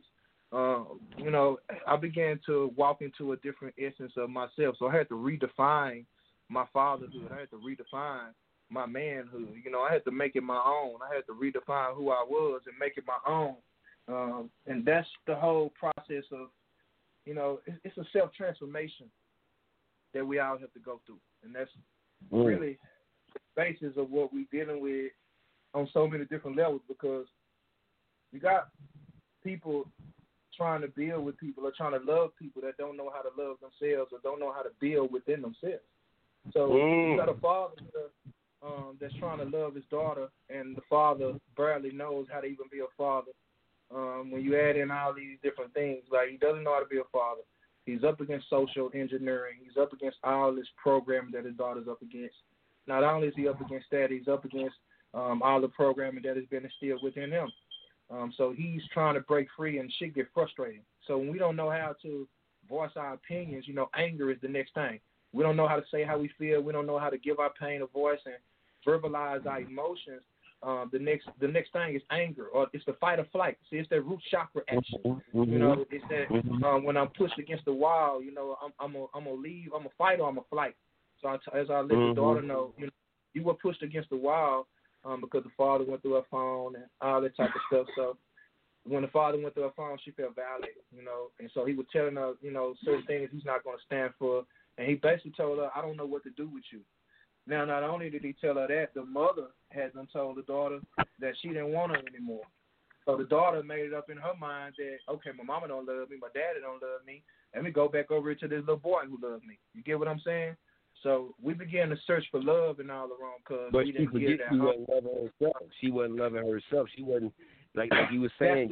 I began to walk into a different essence of myself. So I had to redefine my fatherhood. I had to redefine my manhood. I had to make it my own. I had to redefine who I was and make it my own. And that's the whole process of, it's a self-transformation that we all have to go through. And that's really the basis of what we're dealing with on so many different levels, because you got people trying to build with people or trying to love people that don't know how to love themselves or don't know how to build within themselves. So you got a father that's trying to love his daughter, and the father barely knows how to even be a father. When you add in all these different things, like he doesn't know how to be a father. He's up against social engineering. He's up against all this programming that his daughter's up against. Not only is he up against that, he's up against all the programming that has been instilled within him. So he's trying to break free, and shit get frustrating. So when we don't know how to voice our opinions, anger is the next thing. We don't know how to say how we feel. We don't know how to give our pain a voice and verbalize our emotions. The next thing is anger, or it's the fight or flight. See, it's that root chakra action. It's that when I'm pushed against the wall, I'm gonna leave, I'm a fight or I'm a flight. So as I let the daughter know, you were pushed against the wall because the father went through her phone and all that type of stuff. So when the father went through her phone, she felt violated, and so he was telling her, certain things he's not going to stand for, and he basically told her, I don't know what to do with you. Now, not only did he tell her that, the mother had done told the daughter that she didn't want her anymore. So the daughter made it up in her mind that, okay, my mama don't love me, my daddy don't love me, let me go back over to this little boy who loves me. You get what I'm saying? So we began to search for love in all around because we didn't get that. She wasn't loving herself. She wasn't loving herself. She wasn't, like you were saying.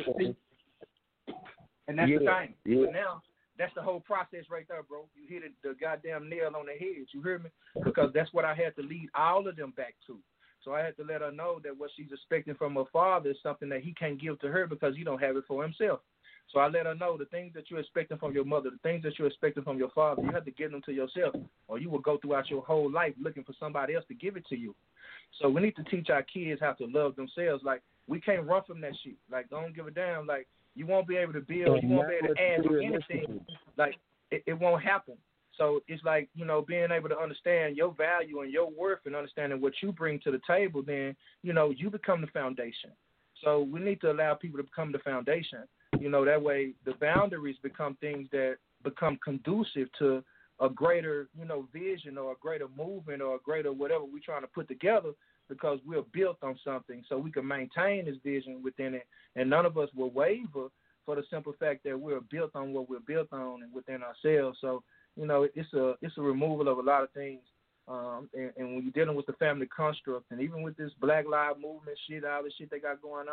And that's the thing. Yeah. But now, that's the whole process right there, bro. You hit the goddamn nail on the head. You hear me? Because that's what I had to lead all of them back to. So I had to let her know that what she's expecting from her father is something that he can't give to her because he don't have it for himself. So I let her know the things that you're expecting from your mother, the things that you're expecting from your father, you have to give them to yourself, or you will go throughout your whole life looking for somebody else to give it to you. So we need to teach our kids how to love themselves. Like, we can't run from that shit. Like, don't give a damn. Like, you won't be able to build, you won't be able to add to anything. Like, it won't happen. So it's like, you know, being able to understand your value and your worth and understanding what you bring to the table, then, you know, you become the foundation. So we need to allow people to become the foundation. You know, that way the boundaries become things that become conducive to a greater, you know, vision or a greater movement or a greater whatever we're trying to put together, because we're built on something, so we can maintain this vision within it, and none of us will waver for the simple fact that we're built on what we're built on and within ourselves. So, you know, it's a removal of a lot of things. And when you're dealing with the family construct, and even with this Black Lives Movement shit, all this shit they got going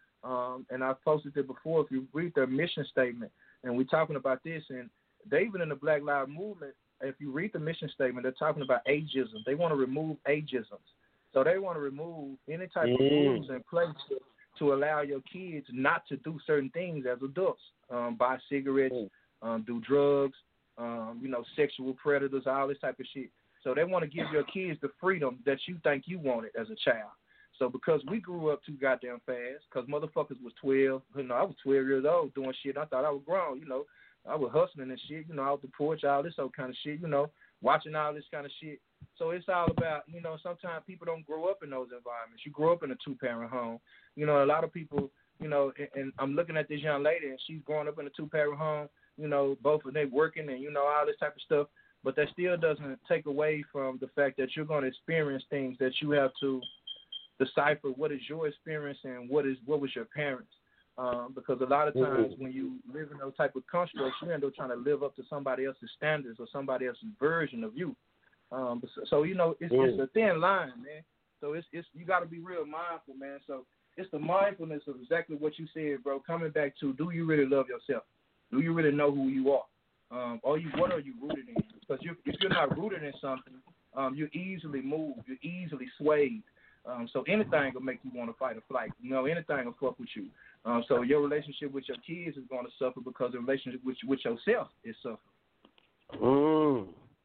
on, and I've posted it before, if you read their mission statement, and we're talking about this, and they even in the Black Lives Movement, if you read the mission statement, they're talking about ageism. They want to remove ageisms. So they want to remove any type of rules in place to allow your kids not to do certain things as adults, buy cigarettes, do drugs, you know, sexual predators, all this type of shit. So they want to give your kids the freedom that you think you wanted as a child. So because we grew up too goddamn fast, because motherfuckers was 12, you know, I was 12 years old doing shit. I thought I was grown, you know. I was hustling and shit, you know, out the porch, all this old kind of shit, you know, watching all this kind of shit. So it's all about, you know, sometimes people don't grow up in those environments. You grow up in a two-parent home. You know, a lot of people, you know, and I'm looking at this young lady, and she's growing up in a two-parent home, you know, both of them working and, you know, all this type of stuff. But that still doesn't take away from the fact that you're going to experience things that you have to decipher what is your experience and what was your parents. Because a lot of times when you live in those type of constructs, you end up trying to live up to somebody else's standards or somebody else's version of you. So you know, it's a thin line, man. So it's you got to be real mindful, man. So it's the mindfulness of exactly what you said, bro. Coming back to, do you really love yourself? Do you really know who you are? What are you rooted in? Because if you're not rooted in something, you're easily moved, you're easily swayed. So anything will make you want to fight or flight. You know, anything will fuck with you. So your relationship with your kids is going to suffer because the relationship with yourself is suffering.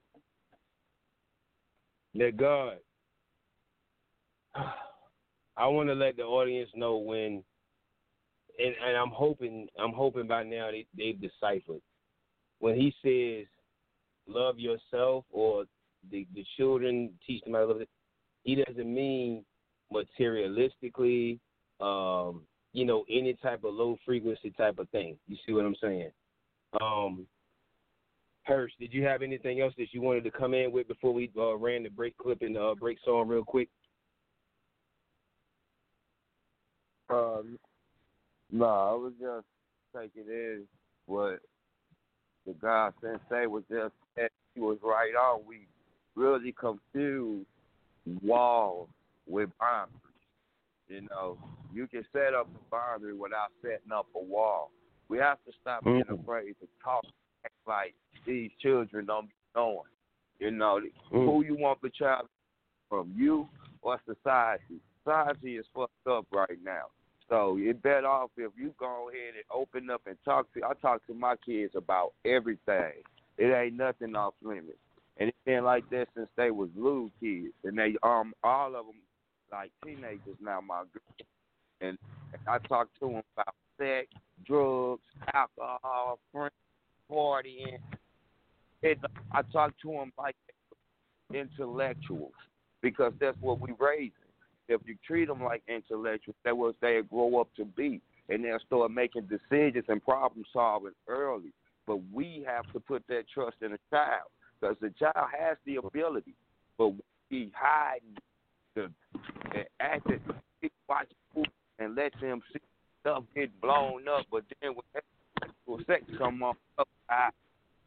Let God. I want to let the audience know when, and I'm hoping by now they've deciphered. When he says, love yourself, or the children, teach them how to love it, he doesn't mean materialistically, you know, any type of low frequency type of thing. You see what I'm saying? Hirsch, did you have anything else that you wanted to come in with before we ran the break clip and break song real quick? No, I was just taking in what the guy Sensei was just saying. He was right on. We really confused walls with boundaries. You know, you can set up a boundary without setting up a wall. We have to stop being afraid to talk like these children don't be knowing. You know, who you want the child from, you or society. Society is fucked up right now. So you're better off if you go ahead and open up and talk to. I talk to my kids about everything. It ain't nothing off limits. And it's been like that since they was little kids. And they all of them like teenagers now, my girl. And I talk to them about sex, drugs, alcohol, friends, partying. I talk to them like intellectuals, because that's what we raising. If you treat them like intellectuals, that's what they grow up to be, and they'll start making decisions and problem solving early. But we have to put that trust in a child, because the child has the ability, but we hiding the acting, watch and let them see stuff get blown up. But then when sexual sex come on,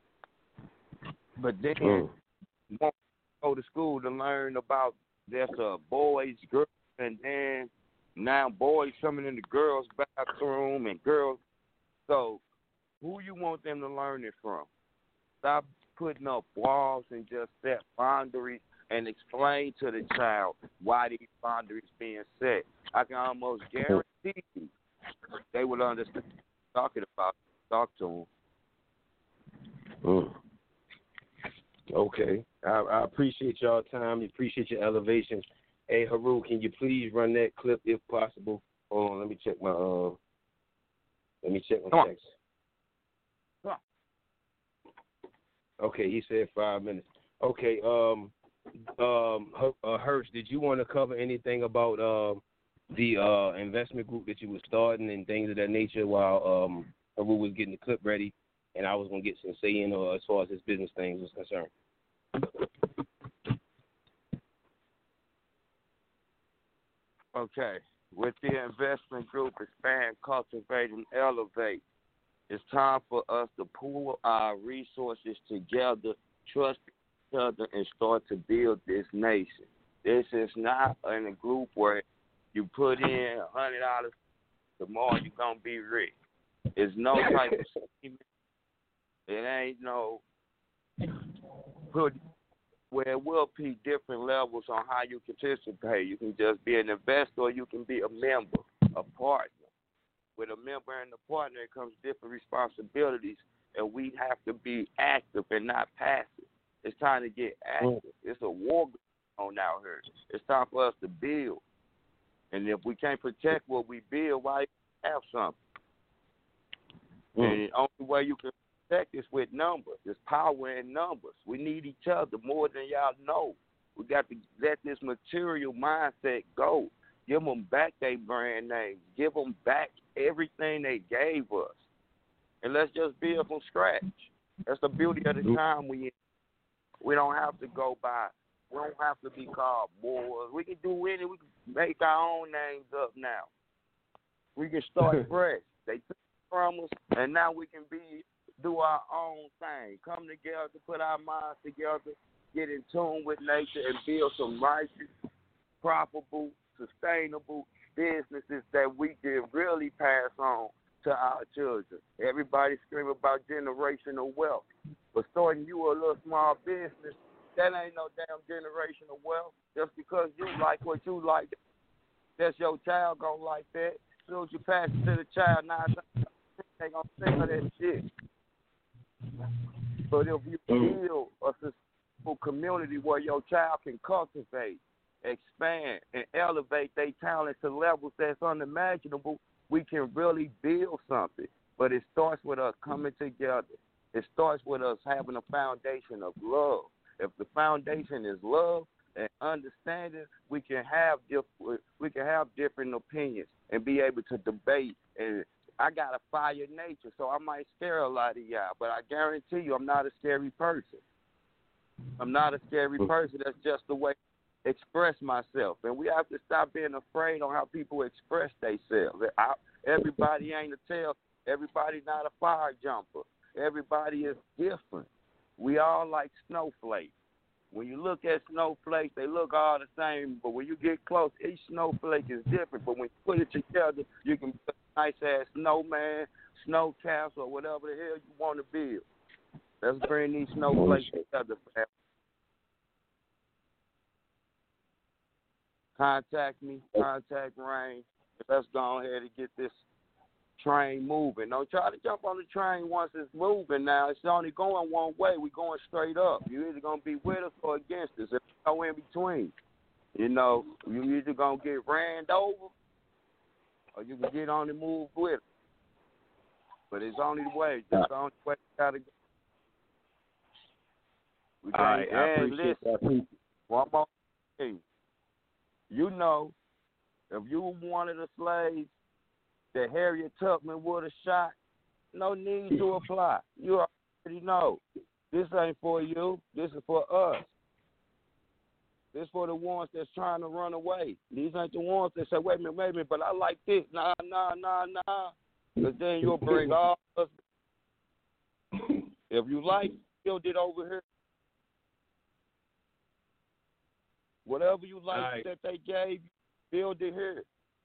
but then won't go to school to learn about there's a boys, girls, and then now boys coming in the girls' bathroom and girls. So who you want them to learn it from? Stop putting up walls and just set boundaries and explain to the child why these boundaries being set. I can almost guarantee you they will understand what you're talking about. Talk to them. Okay. I appreciate y'all time. Appreciate your elevations. Hey, Haru, can you please run that clip if possible? Hold on, let me check my text. Come on. Okay, he said 5 minutes. Okay, Hurst, did you want to cover anything about the investment group that you were starting and things of that nature while Haru was getting the clip ready, and I was gonna get some say in as far as his business things was concerned? Okay. With the investment group Expand, Cultivate, and Elevate, it's time for us to pool our resources together, trust each other, and start to build this nation. This is not in a group where you put in $100, tomorrow you're going to be rich. It's no type of scheme. It ain't no put where it will be different levels on how you participate. You can just be an investor or you can be a member, a partner. With a member and a partner, it comes different responsibilities, and we have to be active and not passive. It's time to get active. It's a war going on out here. It's time for us to build. And if we can't protect what we build, why have something? And the only way you can protect is with numbers. There's power in numbers. We need each other more than y'all know. We got to let this material mindset go. Give them back their brand names. Give them back everything they gave us. And let's just build from scratch. That's the beauty of the time we in. We don't have to go by. We don't have to be called boys. We can do any. We can make our own names up now. We can start fresh. They took it from us, and now we can do our own thing. Come together, put our minds together, get in tune with nature, and build some righteous, profitable, sustainable businesses that we can really pass on to our children. Everybody scream about generational wealth, but starting you a little small business, that ain't no damn generational wealth. Just because you like what you like, that's your child gonna like that. As soon as you pass it to the child, now they gonna think of that shit. But if you build a successful community where your child can cultivate, expand, and elevate their talents to levels that's unimaginable, we can really build something. But it starts with us coming together. It starts with us having a foundation of love. If the foundation is love and understanding, we can have different opinions and be able to debate. And I got a fire nature, so I might scare a lot of y'all, but I guarantee you I'm not a scary person. I'm not a scary person. That's just the way I express myself. And we have to stop being afraid on how people express themselves. Everybody ain't a tail. Everybody not a fire jumper. Everybody is different. We all like snowflakes. When you look at snowflakes, they look all the same, but when you get close, each snowflake is different. But when you put it together, you can put a nice-ass snowman, snow castle, or whatever the hell you want to build. Let's bring these snowflakes together. Contact me, contact Rain. Let's go ahead and get this train moving. Don't try to jump on the train once it's moving now. It's only going one way. We're going straight up. You're either going to be with us or against us. There's no in between. You know, you're either going to get ran over or you can get on the move with us. But it's only the way. It's the only way you got to go. All right, I appreciate that. One more thing. You know, if you were one of the slaves that Harriet Tubman would have shot, no need to apply. You already know. This ain't for you. This is for us. This for the ones that's trying to run away. These ain't the ones that say, wait a minute, but I like this. Nah. Because then you'll bring all us. If you like, build it over here. Whatever you like right. that they gave you, build it here.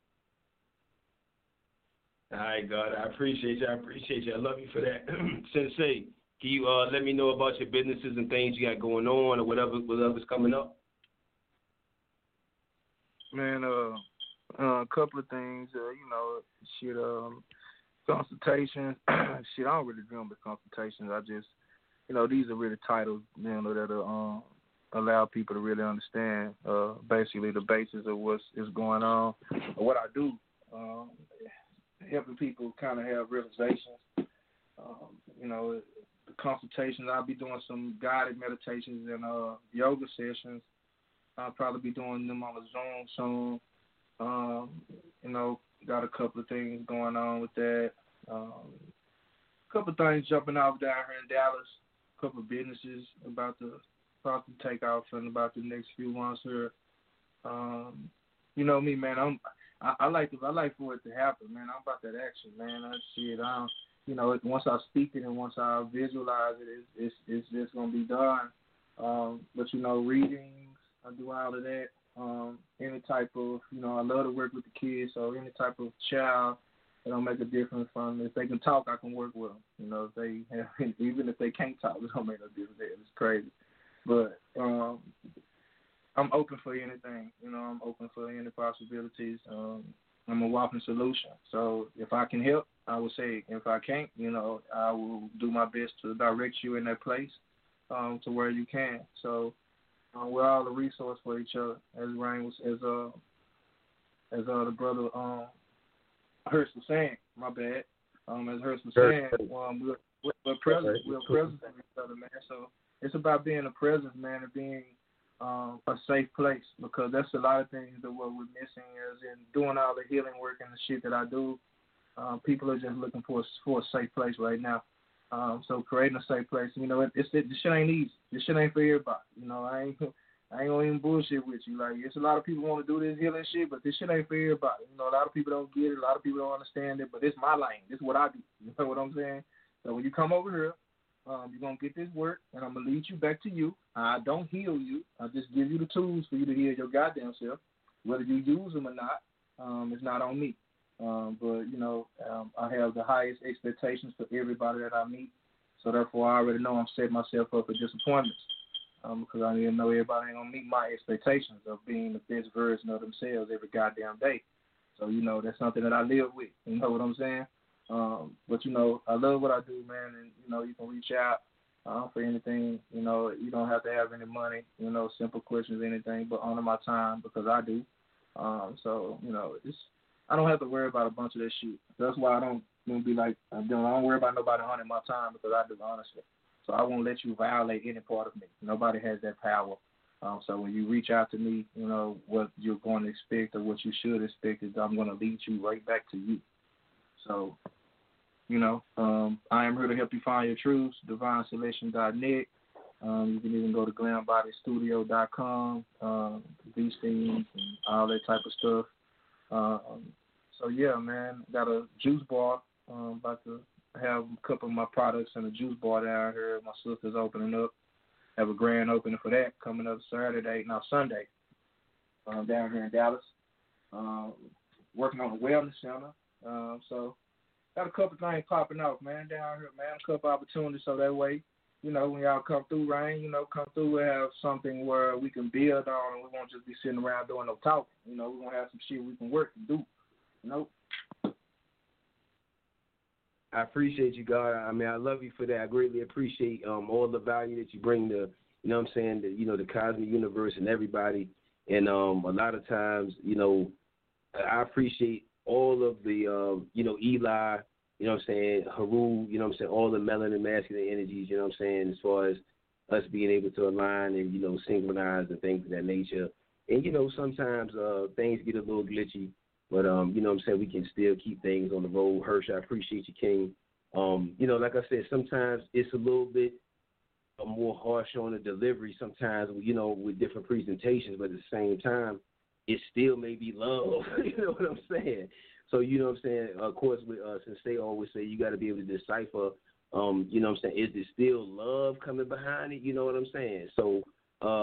All right, God, I appreciate you. I love you for that. Sensei, can you let me know about your businesses and things you got going on or whatever's coming up? Man, a couple of things, consultations. Shit, I don't really dream with consultations. I just, these are really titles, that allow people to really understand, basically the basis of what is going on, or what I do, helping people kind of have realizations. The consultations, I'll be doing some guided meditations and yoga sessions. I'll probably be doing them on a Zoom soon. Got a couple of things going on with that. A couple of things jumping off down here in Dallas. A couple of businesses about to take off in about the next few months here. You know me, man. I like for it to happen, man. I'm about that action, man. I see it. Once I speak it and once I visualize it, it's just gonna be done. But readings, I do all of that. Any type of, I love to work with the kids, so any type of child that'll make a difference from them. If they can talk, I can work with them. If they even if they can't talk, it don't make no difference. It's crazy, but I'm open for anything. I'm open for any possibilities. I'm a walking solution. So if I can help, I will say it. If I can't, I will do my best to direct you in that place to where you can. So we're all a resource for each other. As Rain was, as the brother Hurst was saying. My bad. As Hurst was saying, we're present. We're present for each other, man. So it's about being a presence, man, and being a safe place, because that's a lot of things that what we're missing is in doing all the healing work and the shit that I do. People are just looking for a safe place right now. So creating a safe place, this shit ain't easy. This shit ain't for everybody. I ain't gonna even bullshit with you. Like, it's a lot of people want to do this healing shit, but this shit ain't for everybody. A lot of people don't get it. A lot of people don't understand it, but it's my lane. This is what I do. You know what I'm saying? So when you come over here, you're going to get this work, and I'm going to lead you back to you. I don't heal you. I just give you the tools for you to heal your goddamn self. Whether you use them or not, it's not on me. But I have the highest expectations for everybody that I meet. So therefore, I already know I'm setting myself up for disappointments, because I need to know everybody ain't going to meet my expectations of being the best version of themselves every goddamn day. So, that's something that I live with. You know what I'm saying? But I love what I do, man, and you can reach out for anything. You don't have to have any money. Simple questions, anything, but honor my time, because I do. So I don't have to worry about a bunch of that shit. That's why I don't be like I don't worry about nobody honoring my time, because I do, honestly. So I won't let you violate any part of me. Nobody has that power. So when you reach out to me, what you're going to expect or what you should expect is I'm going to lead you right back to you. So, I am here to help you find your truths, divineselection.net. You can even go to glambodystudio.com, these things and all that type of stuff. So, yeah, man, got a juice bar. About to have a couple of my products in a juice bar down here. My sister's opening up. Have a grand opening for that coming up Sunday, down here in Dallas. Working on a wellness center. So got a couple things popping off, man, down here, man. A couple opportunities, so that way, when y'all come through, Rain, come through, we'll have something where we can build on, and we won't just be sitting around doing no talking. We're going to have some shit we can work and do, I appreciate you, God. I mean, I love you for that. I greatly appreciate all the value that you bring to, the cosmic universe and everybody. And a lot of times, I appreciate all of the, Eli, Haru, all the melanin masculine energies, as far as us being able to align and, synchronize and things of that nature. And, sometimes things get a little glitchy. But, we can still keep things on the road. Hirsch, I appreciate you, King. Like I said, sometimes it's a little bit more harsh on the delivery sometimes, with different presentations. But at the same time, it still may be love. You know what I'm saying? So, of course, since they always say you got to be able to decipher, is it still love coming behind it? You know what I'm saying? So,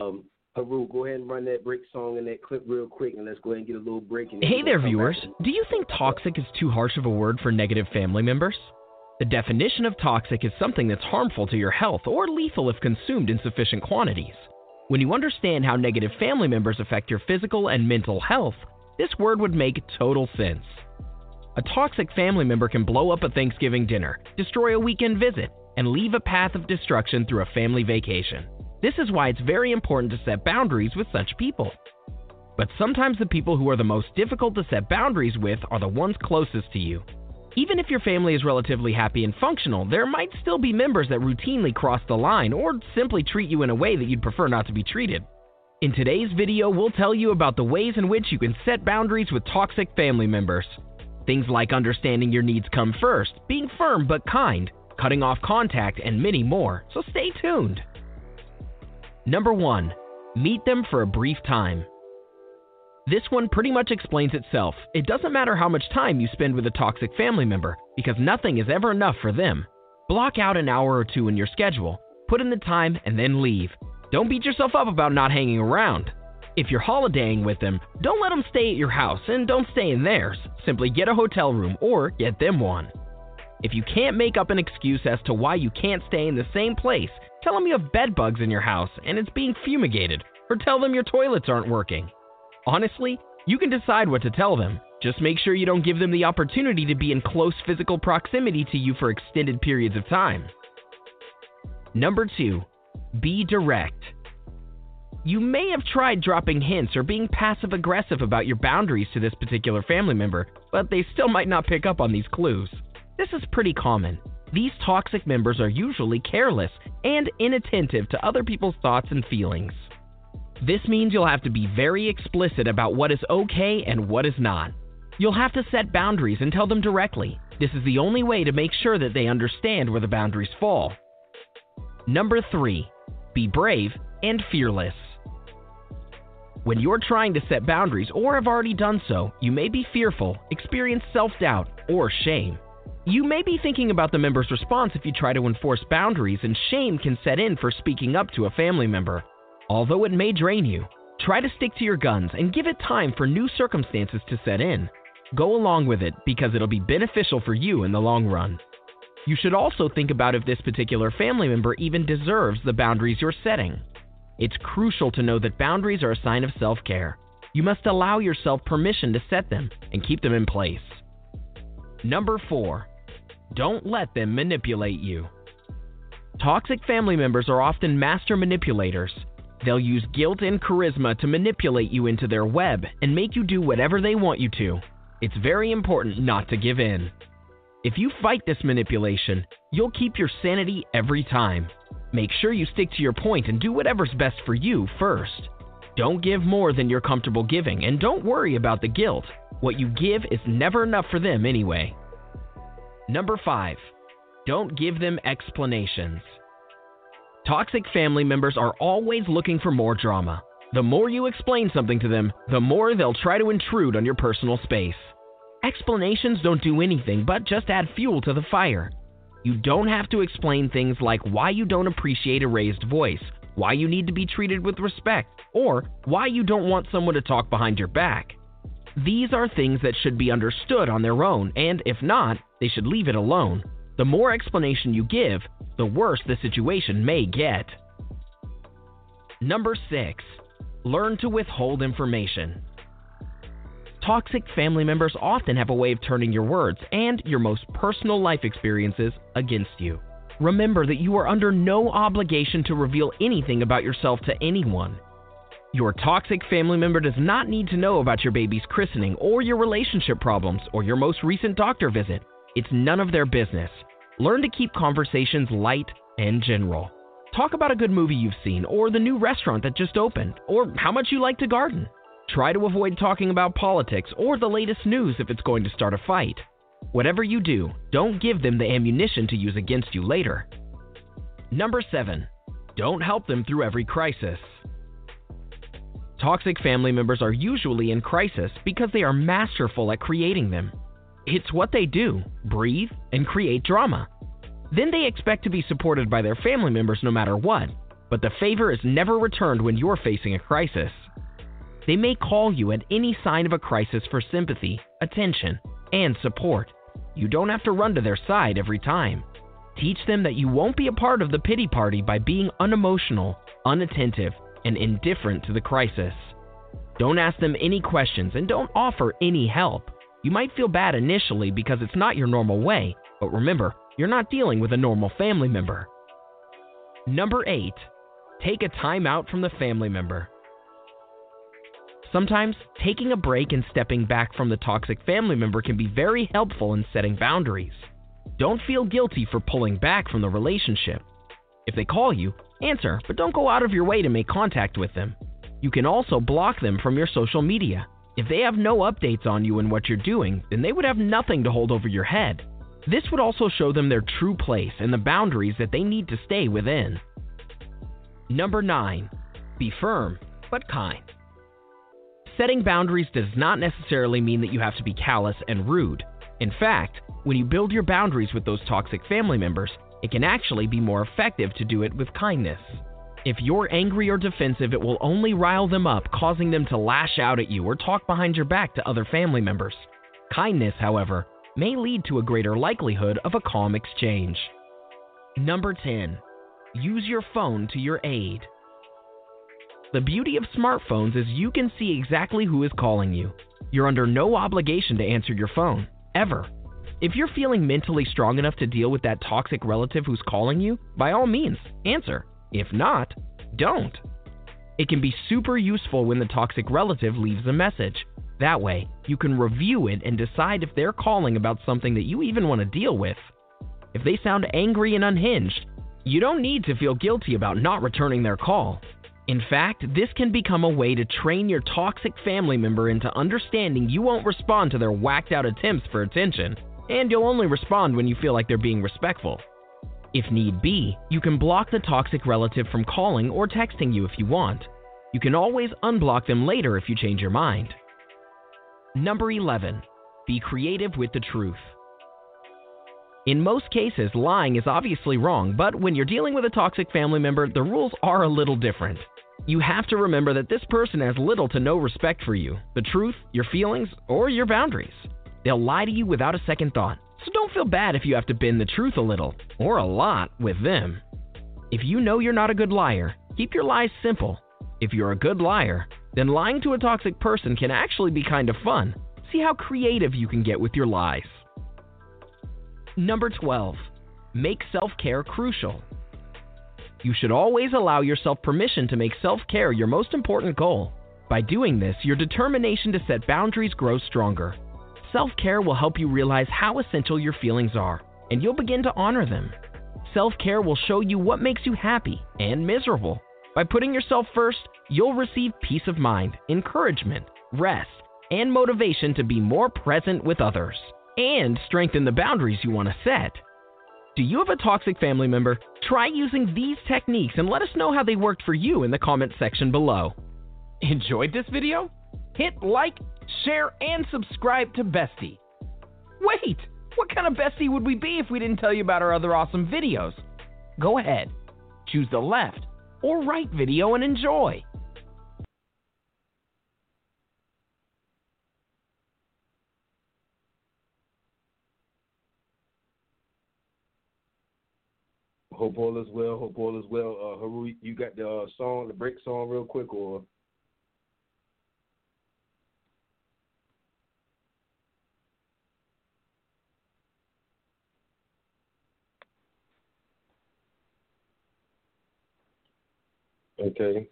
Haru, go ahead and run that break song and that clip real quick, and let's go ahead and get a little break. And Hey there, viewers. Do you think toxic is too harsh of a word for negative family members? The definition of toxic is something that's harmful to your health or lethal if consumed in sufficient quantities. When you understand how negative family members affect your physical and mental health, this word would make total sense. A toxic family member can blow up a Thanksgiving dinner, destroy a weekend visit, and leave a path of destruction through a family vacation. This is why it's very important to set boundaries with such people. But sometimes the people who are the most difficult to set boundaries with are the ones closest to you. Even if your family is relatively happy and functional, there might still be members that routinely cross the line or simply treat you in a way that you'd prefer not to be treated. In today's video, we'll tell you about the ways in which you can set boundaries with toxic family members. Things like understanding your needs come first, being firm but kind, cutting off contact, and many more, so stay tuned. Number 1. Meet them for a brief time. This one pretty much explains itself. It doesn't matter how much time you spend with a toxic family member, because nothing is ever enough for them. Block out an hour or two in your schedule, put in the time, and then leave. Don't beat yourself up about not hanging around. If you're holidaying with them, don't let them stay at your house and don't stay in theirs. Simply get a hotel room or get them one. If you can't make up an excuse as to why you can't stay in the same place, tell them you have bed bugs in your house and it's being fumigated, or tell them your toilets aren't working. Honestly, you can decide what to tell them. Just make sure you don't give them the opportunity to be in close physical proximity to you for extended periods of time. Number 2. Be direct. You may have tried dropping hints or being passive-aggressive about your boundaries to this particular family member, but they still might not pick up on these clues. This is pretty common. These toxic members are usually careless and inattentive to other people's thoughts and feelings. This means you'll have to be very explicit about what is okay and what is not. You'll have to set boundaries and tell them directly. This is the only way to make sure that they understand where the boundaries fall. Number 3. Be brave and fearless. When you're trying to set boundaries or have already done so, you may be fearful, experience self-doubt, or shame. You may be thinking about the member's response if you try to enforce boundaries, and shame can set in for speaking up to a family member. Although it may drain you, try to stick to your guns and give it time for new circumstances to set in. Go along with it because it'll be beneficial for you in the long run. You should also think about if this particular family member even deserves the boundaries you're setting. It's crucial to know that boundaries are a sign of self-care. You must allow yourself permission to set them and keep them in place. Number 4. Don't let them manipulate you. Toxic family members are often master manipulators. They'll use guilt and charisma to manipulate you into their web and make you do whatever they want you to. It's very important not to give in. If you fight this manipulation, you'll keep your sanity every time. Make sure you stick to your point and do whatever's best for you first. Don't give more than you're comfortable giving, and don't worry about the guilt. What you give is never enough for them anyway. Number 5. Don't give them explanations. Toxic family members are always looking for more drama. The more you explain something to them, the more they'll try to intrude on your personal space. Explanations don't do anything but just add fuel to the fire. You don't have to explain things like why you don't appreciate a raised voice, why you need to be treated with respect, or why you don't want someone to talk behind your back. These are things that should be understood on their own, and if not, they should leave it alone. The more explanation you give, the worse the situation may get. Number 6. Learn to withhold information. Toxic family members often have a way of turning your words and your most personal life experiences against you. Remember that you are under no obligation to reveal anything about yourself to anyone. Your toxic family member does not need to know about your baby's christening or your relationship problems or your most recent doctor visit. It's none of their business. Learn to keep conversations light and general. Talk about a good movie you've seen, or the new restaurant that just opened, or how much you like to garden. Try to avoid talking about politics or the latest news if it's going to start a fight. Whatever you do, don't give them the ammunition to use against you later. Number 7. Don't help them through every crisis. Toxic family members are usually in crisis because they are masterful at creating them. It's what they do, breathe, and create drama. Then they expect to be supported by their family members no matter what. but the favor is never returned when you're facing a crisis. They may call you at any sign of a crisis for sympathy, attention, and support. You don't have to run to their side every time. Teach them that you won't be a part of the pity party by being unemotional, unattentive, and indifferent to the crisis. Don't ask them any questions and don't offer any help. You might feel bad initially because it's not your normal way, but remember, you're not dealing with a normal family member. Number 8, take a time out from the family member. Sometimes, taking a break and stepping back from the toxic family member can be very helpful in setting boundaries. Don't feel guilty for pulling back from the relationship. If they call you, answer, but don't go out of your way to make contact with them. You can also block them from your social media. If they have no updates on you and what you're doing, then they would have nothing to hold over your head. This would also show them their true place and the boundaries that they need to stay within. Number 9, be firm but kind. Setting boundaries does not necessarily mean that you have to be callous and rude. In fact, when you build your boundaries with those toxic family members, it can actually be more effective to do it with kindness. If you're angry or defensive, it will only rile them up, causing them to lash out at you or talk behind your back to other family members. Kindness, however, may lead to a greater likelihood of a calm exchange. Number 10, use your phone to your aid. The beauty of smartphones is you can see exactly who is calling you. You're under no obligation to answer your phone, ever. If you're feeling mentally strong enough to deal with that toxic relative who's calling you, by all means, answer. If not, don't. It can be super useful when the toxic relative leaves a message. That way, you can review it and decide if they're calling about something that you even want to deal with. If they sound angry and unhinged, you don't need to feel guilty about not returning their call. In fact, this can become a way to train your toxic family member into understanding you won't respond to their whacked-out attempts for attention, and you'll only respond when you feel like they're being respectful. If need be, you can block the toxic relative from calling or texting you if you want. You can always unblock them later if you change your mind. Number 11, be creative with the truth. In most cases, lying is obviously wrong, but when you're dealing with a toxic family member, the rules are a little different. You have to remember that this person has little to no respect for you, the truth, your feelings, or your boundaries. They'll lie to you without a second thought, so don't feel bad if you have to bend the truth a little, or a lot, with them. If you know you're not a good liar, keep your lies simple. If you're a good liar, then lying to a toxic person can actually be kind of fun. See how creative you can get with your lies. Number 12, make self-care crucial. You should always allow yourself permission to make self-care your most important goal. By doing this, your determination to set boundaries grows stronger. Self-care will help you realize how essential your feelings are, and you'll begin to honor them. Self-care will show you what makes you happy and miserable. By putting yourself first, you'll receive peace of mind, encouragement, rest, and motivation to be more present with others, and strengthen the boundaries you want to set. Do you have a toxic family member? Try using these techniques and let us know how they worked for you in the comment section below. Enjoyed this video? Hit like, share, and subscribe to Bestie. Wait, what kind of bestie would we be if we didn't tell you about our other awesome videos? Go ahead, choose the left or right video and enjoy. Hope all is well. Hope all is well. Haru, you got the song, the break song, real quick, or? Okay.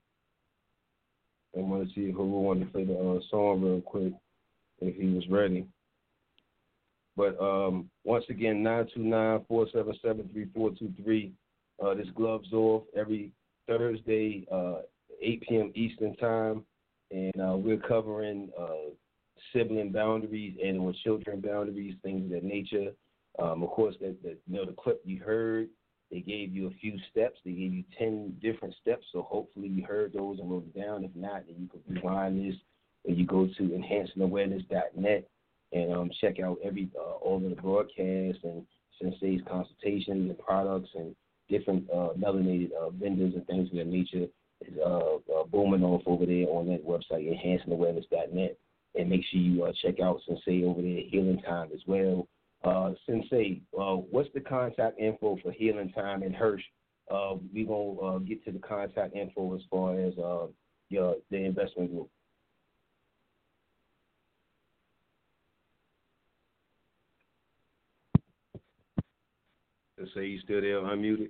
I want to see if Haru wanted to play the song real quick, if he was ready. But once again, 929-477-3423. This Gloves Off every Thursday, 8 p.m. Eastern Time. And we're covering sibling boundaries and or children boundaries, things of that nature. Of course, the clip you heard, they gave you a few steps. They gave you 10 different steps. So hopefully you heard those and wrote it down. If not, then you can rewind this and you go to enhancingawareness.net. And check out all of the broadcasts and Sensei's consultations and products and different melanated vendors and things of that nature is booming off over there on that website, enhancingawareness.net. And make sure you check out Sensei over there, Healing Time as well. Sensei, what's the contact info for Healing Time and Hirsch? We're going to get to the contact info as far as the investment group. Sensei, you still there, unmuted?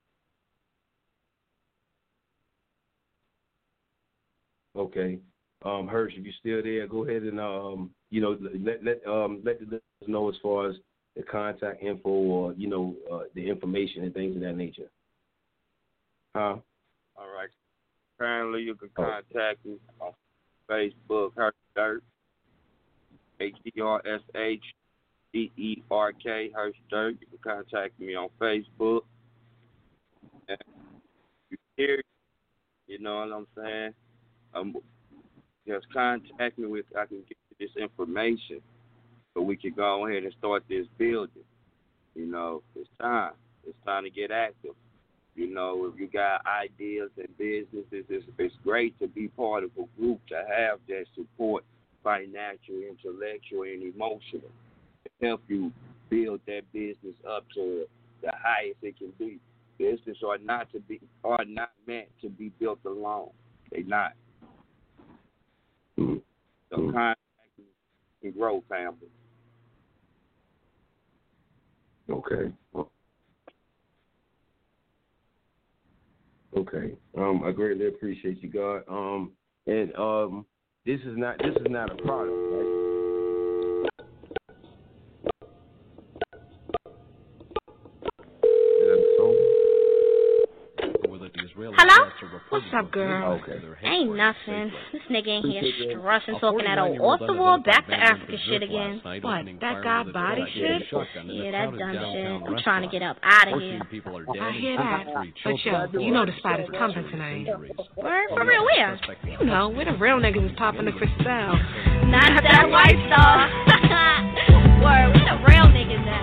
Okay. Hirsch, if you're still there, go ahead and let the listeners know as far as the contact info or the information and things of that nature. Huh? All right. Currently, you can contact me on Facebook, Hirsch Dirk, HDRSHDERK, Hirsch Dirk. You can contact me on Facebook. And you hear, you know what I'm saying? Just contact me I can get you this information so we can go ahead and start this building. It's time. It's time to get active. If you got ideas and businesses, it's great to be part of a group to have that support, financial, intellectual, and emotional, to help you build that business up to the highest it can be. Business are not meant to be built alone. They're not. So contact and grow, family. Okay. Okay. I greatly appreciate you, God. And this is not a product, right? Hello? What's up, girl? Okay. Ain't nothing. This nigga in here stressing, talking that old off-the-wall, back-to-Africa shit again. What, that guy body shit? Yeah, that dumb shit. I'm trying to get up out of here. I hear that. But, yo, you know the spot is pumping tonight. Word? For real, where? You know, where the real niggas is popping the crystal. Not that white star. Word, where the real niggas at?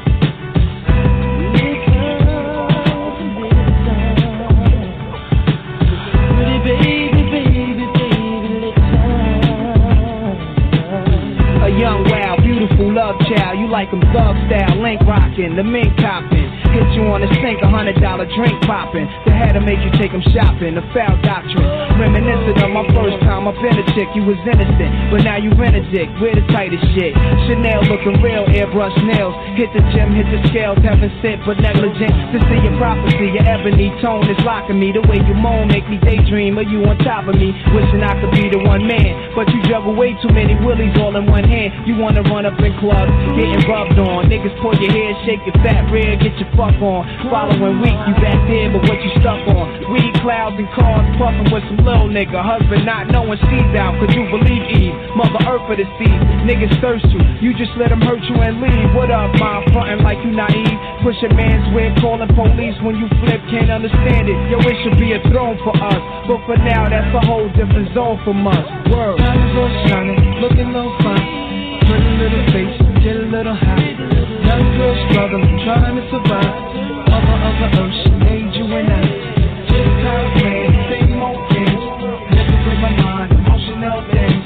A young, wild, beautiful love child. You like them thug style, link rockin', the mink coppin'. Hit you on the sink, $100 drink poppin'. The had to make you take them shopping, the foul doctrine. Reminiscent of my first time up in a chick, you was innocent, but now you rent a dick. We're the tightest shit. Chanel looking real, airbrush nails. Hit the gym, hit the scales, haven't sit but negligent. To see your prophecy, your ebony tone is locking me. The way you moan make me daydream of you on top of me. Wishing I could be the one man, but you juggle way too many willies all in one hand. You wanna run up in clubs, getting rubbed on. Niggas pull your hair, shake your fat rear, get your fuck on. Following week, you back there, but what you stuck on? Weed clouds and cars, puffing with some little nigga. Husband not knowing she's out, could you believe Eve? Mother Earth for the seed. Niggas thirst you just let them hurt you and leave. What up, mom? Frontin' like you naive. Push a man's wig, calling police when you flip, can't understand it. Yo, it should be a throne for us, but for now, that's a whole different zone from us. Word. Diamonds all shining, looking low fine. Pretty little face, get a little high. Young girl struggling, trying to survive. Mother of the earth, she made you and I. Just tired of playing the same old games. Never break my mind, emotional things.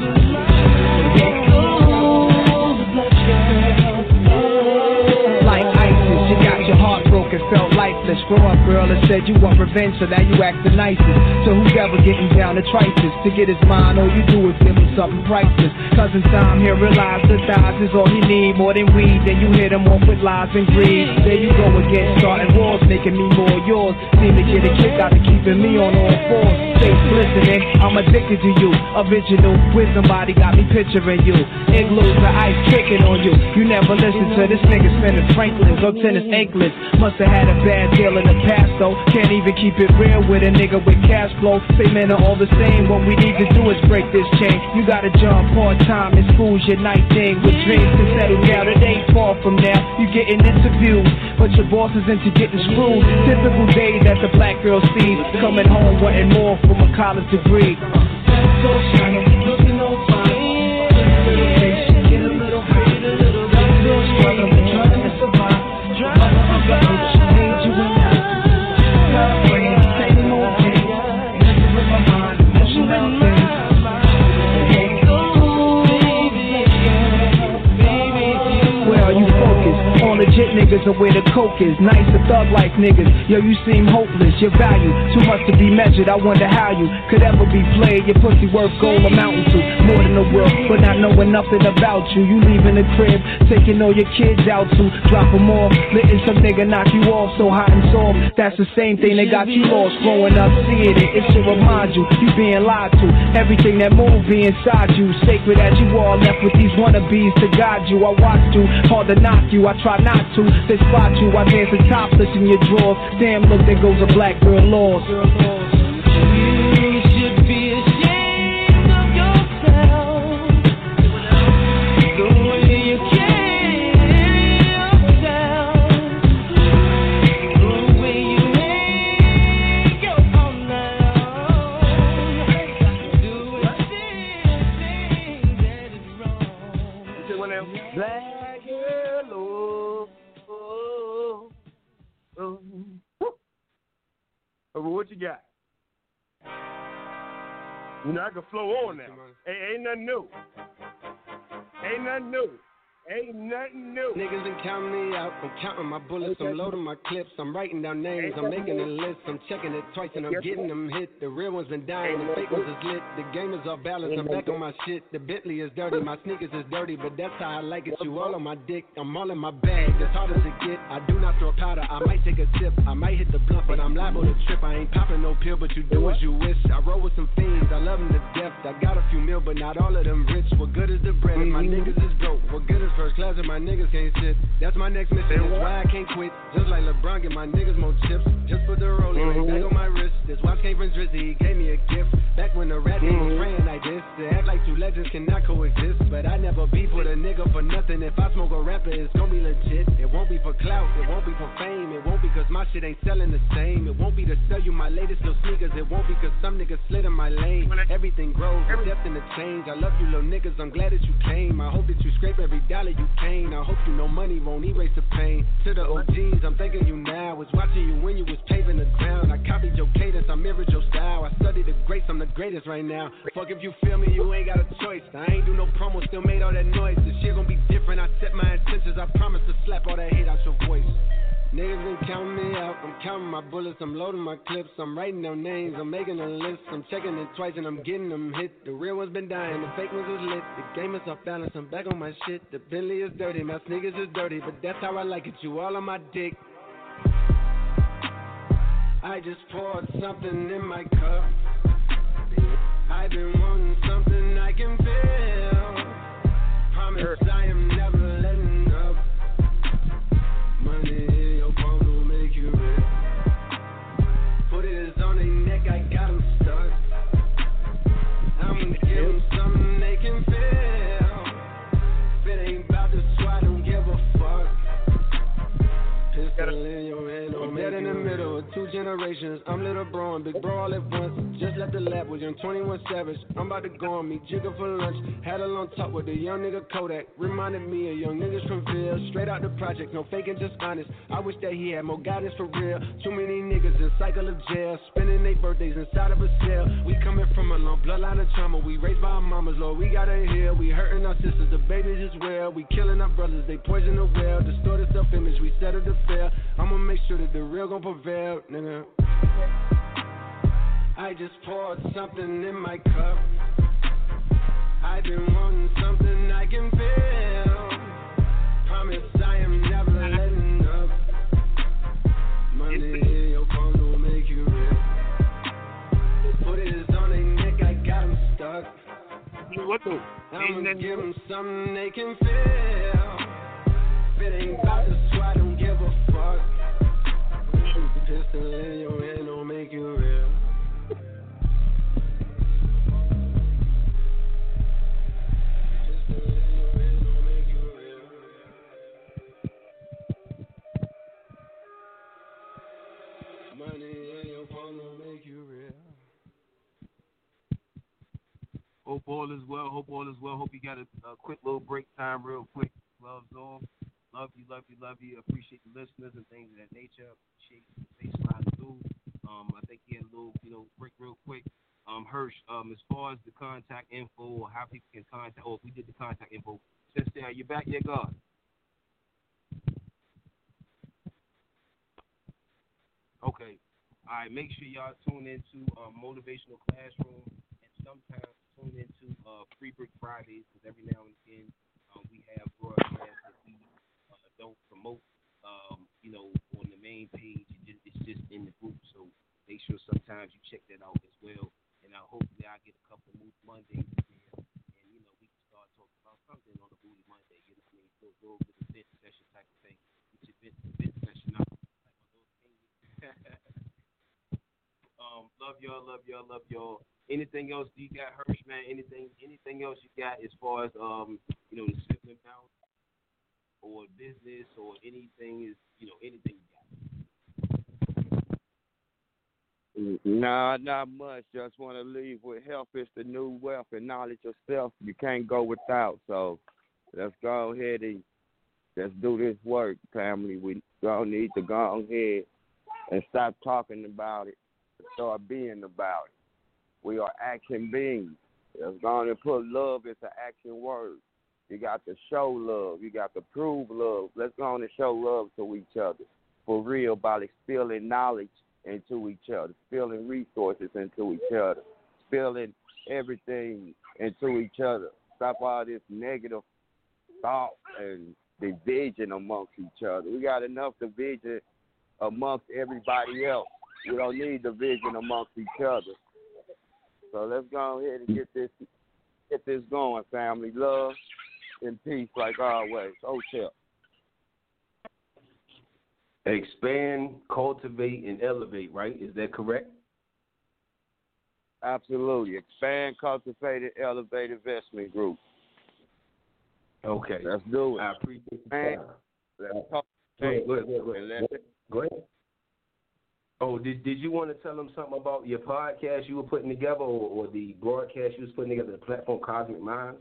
Like ISIS, you got your heart broken, felt lifeless. Grow up, girl, and said you want revenge, so now you act the nicest. So who's ever getting down to trices? To get his mind, all you do is give him something priceless. Cousin Tom here realized the thighs is all he need. More than weed, then you hit him off with lies and greed. There you go again, starting wars, making me more yours. Seem to get a kick out of keeping me on all fours. Face listening, I'm addicted to you. Original wisdom body got me picturing you. Igloos, the ice kicking on you. You never listen to this nigga spinning Franklins or tennis anklets. Must have had a bad deal in the past though. Can't even keep it real with a nigga with cash flow. Say men are all the same. What we need to do is break this chain. You gotta jump part-time in school's your night thing. With dreams to settle down, it ain't far from now. You getting interviewed, but your boss is into getting screwed. Typical days that the black girl sees. Coming home wanting more from a college degree. So shining, looking all fine. Little face, get a little high. Young girl struggling, trying to survive. Mother of the earth, she made you and I. niggas are where the coke is. Nice to thug life niggas. Yo, you seem hopeless. Your value too much to be measured. I wonder how you could ever be played. Your pussy worth gold amounting to more than the world, but not knowing nothing about you. You leaving the crib, taking all your kids out to drop them off, letting some nigga knock you off so hot and soft. That's the same thing that got you lost growing up, seeing it. It should remind you being lied to. Everything that moved be inside you, sacred as you are, left with these wannabes to guide you. I watched you, hard to knock you. I try not to, they spot you. I dance the topless in your drawers. Damn, look, there goes a black girl lost. You should be ashamed of yourself, the way you carry yourself, the way you hang your own doing things that is wrong. Black girl, what you got? You know, I can flow on now. Ain't nothing new. Ain't nothing new. Ain't nothing new. Niggas been counting me out. I'm counting my bullets. I'm loading my clips. I'm writing down names. I'm making a list. I'm checking it twice and I'm getting them hit. The real ones been dying. The fake ones is lit. The game is off balance. I'm back on my shit. The Bentley is dirty. My sneakers is dirty, but that's how I like it. You all on my dick. I'm all in my bag. It's harder to get. I do not throw powder. I might take a sip. I might hit the blunt, but I'm liable to trip. I ain't popping no pill, but you do as you wish. I roll with some fiends. I love them to death. I got a few mil, but not all of them rich. What good is the bread if my niggas is broke? What good is first class if my niggas can't sit? That's my next mission. That's why I can't quit. Just like LeBron, get my niggas more chips. Just put the rolling right back on my wrist. This watch came from Drizzy. He gave me a gift. Back when the rap game was praying like this. They act like two legends cannot coexist. But I never beef with a nigga for nothing. If I smoke a rapper, it's gonna be legit. It won't be for clout. It won't be for fame. It won't be cause my shit ain't selling the same. It won't be to sell you my latest little sneakers. It won't be cause some niggas slid in my lane. Everything grows. It's destined to change. I love you little niggas. I'm glad that you came. I hope that you scrape every dollar you came. I hope you know money won't erase the pain. To the OGs, I'm thanking you now. Was watching you when you was paving the ground. I copied your cadence, I mirrored your style. I studied the greats, I'm the greatest right now. Fuck if you feel me, you ain't got a choice. I ain't do no promo, still made all that noise. This shit gon' be different, I set my intentions. I promise to slap all that hate out your voice. Niggas been counting me out. I'm counting my bullets. I'm loading my clips. I'm writing down names. I'm making a list. I'm checking it twice and I'm getting them hit. The real ones been dying. The fake ones is lit. The game is off balance. I'm back on my shit. The Bentley is dirty. My sneakers is dirty. But that's how I like it. You all on my dick. I just poured something in my cup. I've been wanting something I can feel. Promise I am never letting up. Money. Put it on their neck, I got them stuck. I'm gonna give them something they can feel. If it ain't about the swat, don't give a fuck. Pistol in your hand, I'm dead in the middle of two generations. I'm little bro and big bro all at once. Just left the lab with young 21 Savage. I'm about to go on me, jigger for lunch. Had a long talk with the young nigga Kodak. Reminded me of young niggas from Ville. Straight out the project, no faking, just honest. I wish that he had more guidance for real. Too many niggas in cycle of jail, spending their birthdays inside of a cell. We coming from a long bloodline of trauma. We raised by our mamas, Lord, we gotta heal. We hurting our sisters, the babies as well. We killing our brothers, they poison the well. Distorted self-image, we settle to fail. I'ma make sure that the real gon' prevail, nigga. I just poured something in my cup. I've been wanting something I can feel. Promise I am never letting up. Money in your phone will make you real. Put it on their neck, I got them stuck. I'ma give them something they can feel. If it ain't about the swat, don't give a fuck. Pistol in your hand don't make you real. Hope all is well. Hope all is well. Hope you got a quick little break time real quick. Gloves off. Love you, love you, love you. Appreciate the listeners and things of that nature. Appreciate the baseline too. I think he had a little, break real quick. Hirsch, as far as the contact info or how people can contact, if we did the contact info, since then, are you back yet, God? Okay. All right, make sure y'all tune into Motivational Classroom, and sometimes tune into Free Brick Fridays, because every now and again we have broadcasts that we don't promote, on the main page. It's just in the group, so make sure sometimes you check that out as well. And hopefully I get a couple of Mondays in there, and we can start talking about something on the Booty Monday. You know what I mean? Go over the event session type of thing. Get your event session out. Love y'all. Anything else do you got, Hirsch, man? Anything else you got as far as the sibling balance or business or anything anything you got? Nah, not much. Just want to leave with health is the new wealth, and knowledge of self you can't go without. So let's go ahead and let's do this work, family. We don't need to go ahead and stop talking about it. Start being about it. We are action beings. Let's go on and put love as an action word. You got to show love. You got to prove love. Let's go on and show love to each other. For real, by spilling knowledge into each other, spilling resources into each other, spilling everything into each other. Stop all this negative thought and division amongst each other. We got enough division amongst everybody else. We don't need division amongst each other. So let's go ahead and get this going, family. Love and peace, like always. Hotel. Expand, cultivate, and elevate, right? Is that correct? Absolutely. Expand, cultivate, and elevate investment group. Okay. Let's do it. I appreciate it. Let's talk. Go ahead. Oh, did you want to tell them something about your podcast you were putting together, or the broadcast you was putting together, the platform Cosmic Minds?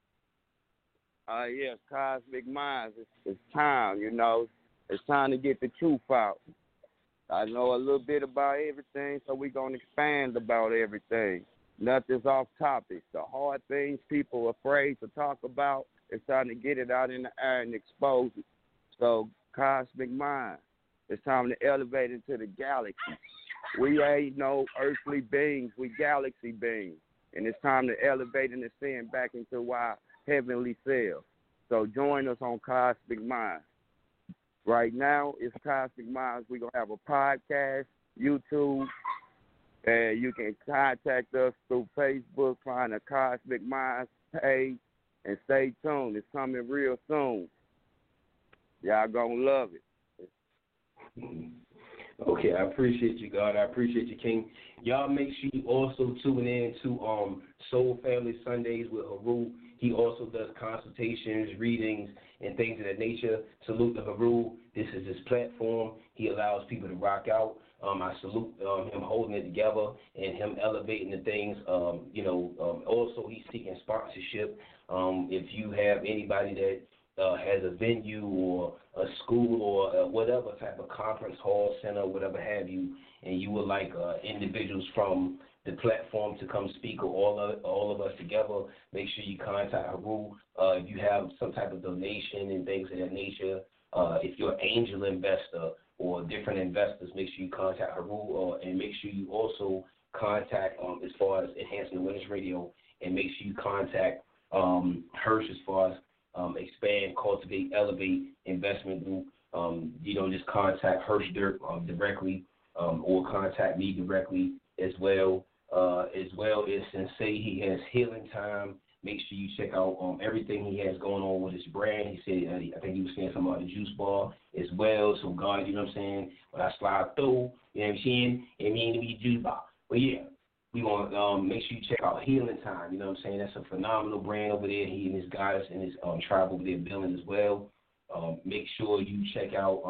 Yes, Cosmic Minds. It's time, It's time to get the truth out. I know a little bit about everything, so we're going to expand about everything. Nothing's off topic. The hard things people are afraid to talk about, it's time to get it out in the air and expose it. So, Cosmic Minds. It's time to elevate into the galaxy. We ain't no earthly beings. We galaxy beings. And it's time to elevate and ascend back into our heavenly self. So join us on Cosmic Minds. Right now, it's Cosmic Minds. We're going to have a podcast, YouTube, and you can contact us through Facebook, find a Cosmic Minds page, and stay tuned. It's coming real soon. Y'all going to love it. Okay, I appreciate you, God. I appreciate you, King. Y'all make sure you also tune in to Soul Family Sundays with Haru. He also does consultations, readings, and things of that nature. Salute to Haru. This is his platform. He allows people to rock out. I salute him holding it together and him elevating the things. Also, he's seeking sponsorship. If you have anybody that has a venue or a school or whatever type of conference hall, center, whatever have you, and you would like individuals from the platform to come speak, or all of us together, make sure you contact Haru. If you have some type of donation and things of that nature, if you're an angel investor or different investors, make sure you contact Haru, and make sure you also contact, as far as Enhancing Awareness Radio, and make sure you contact Hirsch as far as Expand, Cultivate, Elevate Investment Group. Just contact Hirsch directly, or contact me directly as well. As well as Sensei, he has Healing Time. Make sure you check out everything he has going on with his brand. He said, I think he was saying something about the juice bar as well. So God, you know what I'm saying? When I slide through, you know what I'm saying? It means to be juice bar. But yeah, we want to make sure you check out Healing Time. You know what I'm saying? That's a phenomenal brand over there. He and his guys and his tribe over there building as well. Make sure you check out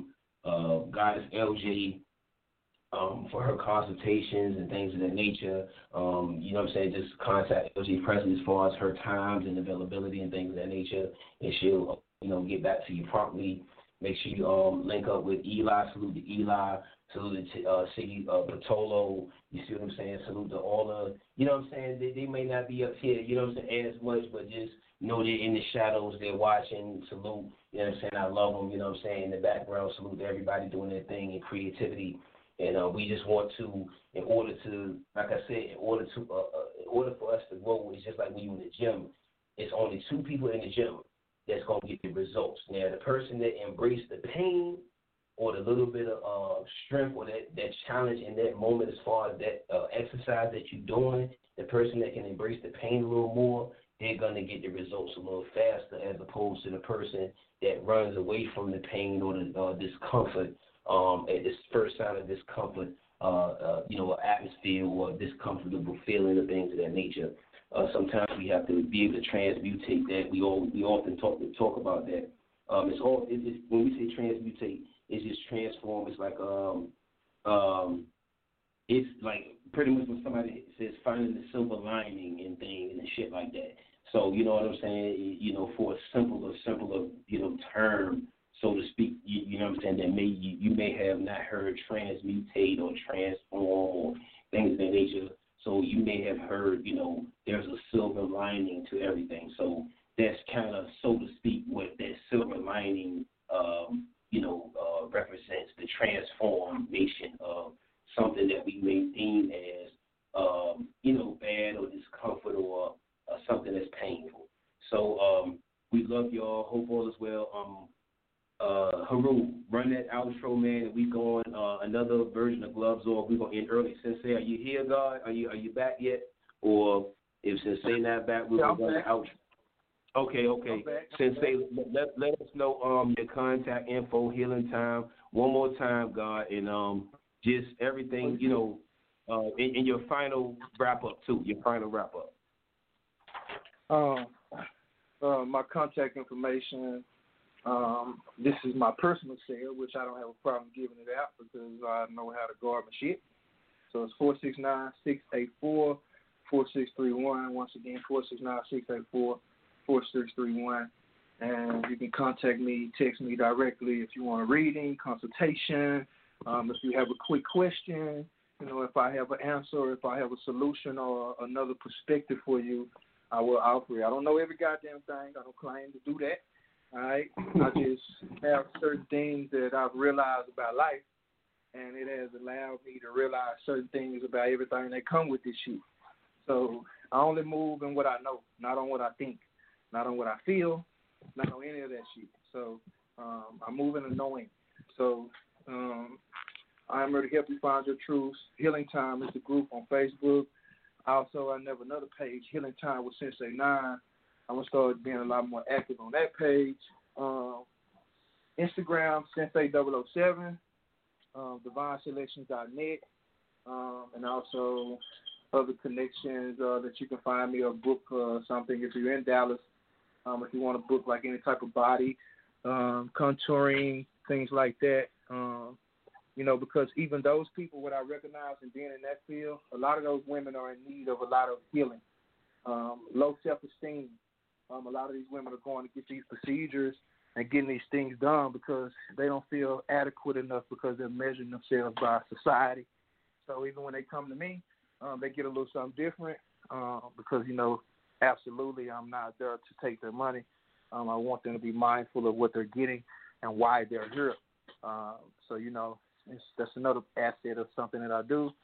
Goddess LJ for her consultations and things of that nature. You know what I'm saying? Just contact LJ Presley as far as her times and availability and things of that nature, and she'll get back to you promptly. Make sure you link up with Eli. Salute to Eli. Salute to Siggy Patolo. You see what I'm saying? Salute to all the, you know what I'm saying? They may not be up here, you know what I'm saying, as much, but just know they're in the shadows. They're watching. Salute. You know what I'm saying? I love them. You know what I'm saying? In the background, salute to everybody doing their thing and creativity. And we just want to, in order for us to grow, it's just like when you're in the gym. It's only 2 people in the gym that's going to get the results. Now, the person that embraced the pain or the little bit of strength or that challenge in that moment as far as that exercise that you're doing, the person that can embrace the pain a little more, they're going to get the results a little faster as opposed to the person that runs away from the pain or the discomfort at this first sign of discomfort, atmosphere or discomfortable feeling or things of that nature. Sometimes we have to be able to transmutate that. We often talk about that. When we say transmutate, it's just transform. It's like it's like pretty much when somebody says finding the silver lining in things and shit like that. So you know what I'm saying? For a simpler, term, so to speak. You know what I'm saying? That you may have not heard transmutate or transform or things of that nature. So you may have heard, there's a silver lining to everything. So that's kind of, so to speak, what that silver lining, represents, the transformation of something that we may deem as, bad or discomfort or something that's painful. So we love y'all. Hope all is well. Haru, run that outro, man, and we go on another version of Gloves Off. We're gonna end early. Sensei, are you here, God? Are you back yet? Or if Sensei not back, we're gonna go on the outro. Okay. Sensei, let us know your contact info, healing time, one more time, God, and just everything, in your final wrap up too. Your final wrap up. My contact information. This is my personal cell, which I don't have a problem giving it out because I know how to guard my shit. So it's 469-684-4631. Once again, 469-684-4631. And you can contact me, text me directly if you want a reading, consultation. If you have a quick question, if I have an answer, if I have a solution or another perspective for you, I will offer it. I don't know every goddamn thing. I don't claim to do that. All right, I just have certain things that I've realized about life, and it has allowed me to realize certain things about everything that come with this shit. So I only move in what I know, not on what I think, not on what I feel, not on any of that shit. So I move in the knowing. So I'm ready to help you find your truths. Healing Time is the group on Facebook. Also, I have another page, Healing Time with Sensei 9. I'm going to start being a lot more active on that page. Instagram, Sensei007, DivineSelections.net, and also other connections that you can find me or book something if you're in Dallas. If you want to book like any type of body, contouring, things like that. Because even those people, what I recognize in being in that field, a lot of those women are in need of a lot of healing. Low self-esteem. A lot of these women are going to get these procedures and getting these things done because they don't feel adequate enough because they're measuring themselves by society. So even when they come to me, they get a little something different because, absolutely I'm not there to take their money. I want them to be mindful of what they're getting and why they're here. That's another asset of something that I do.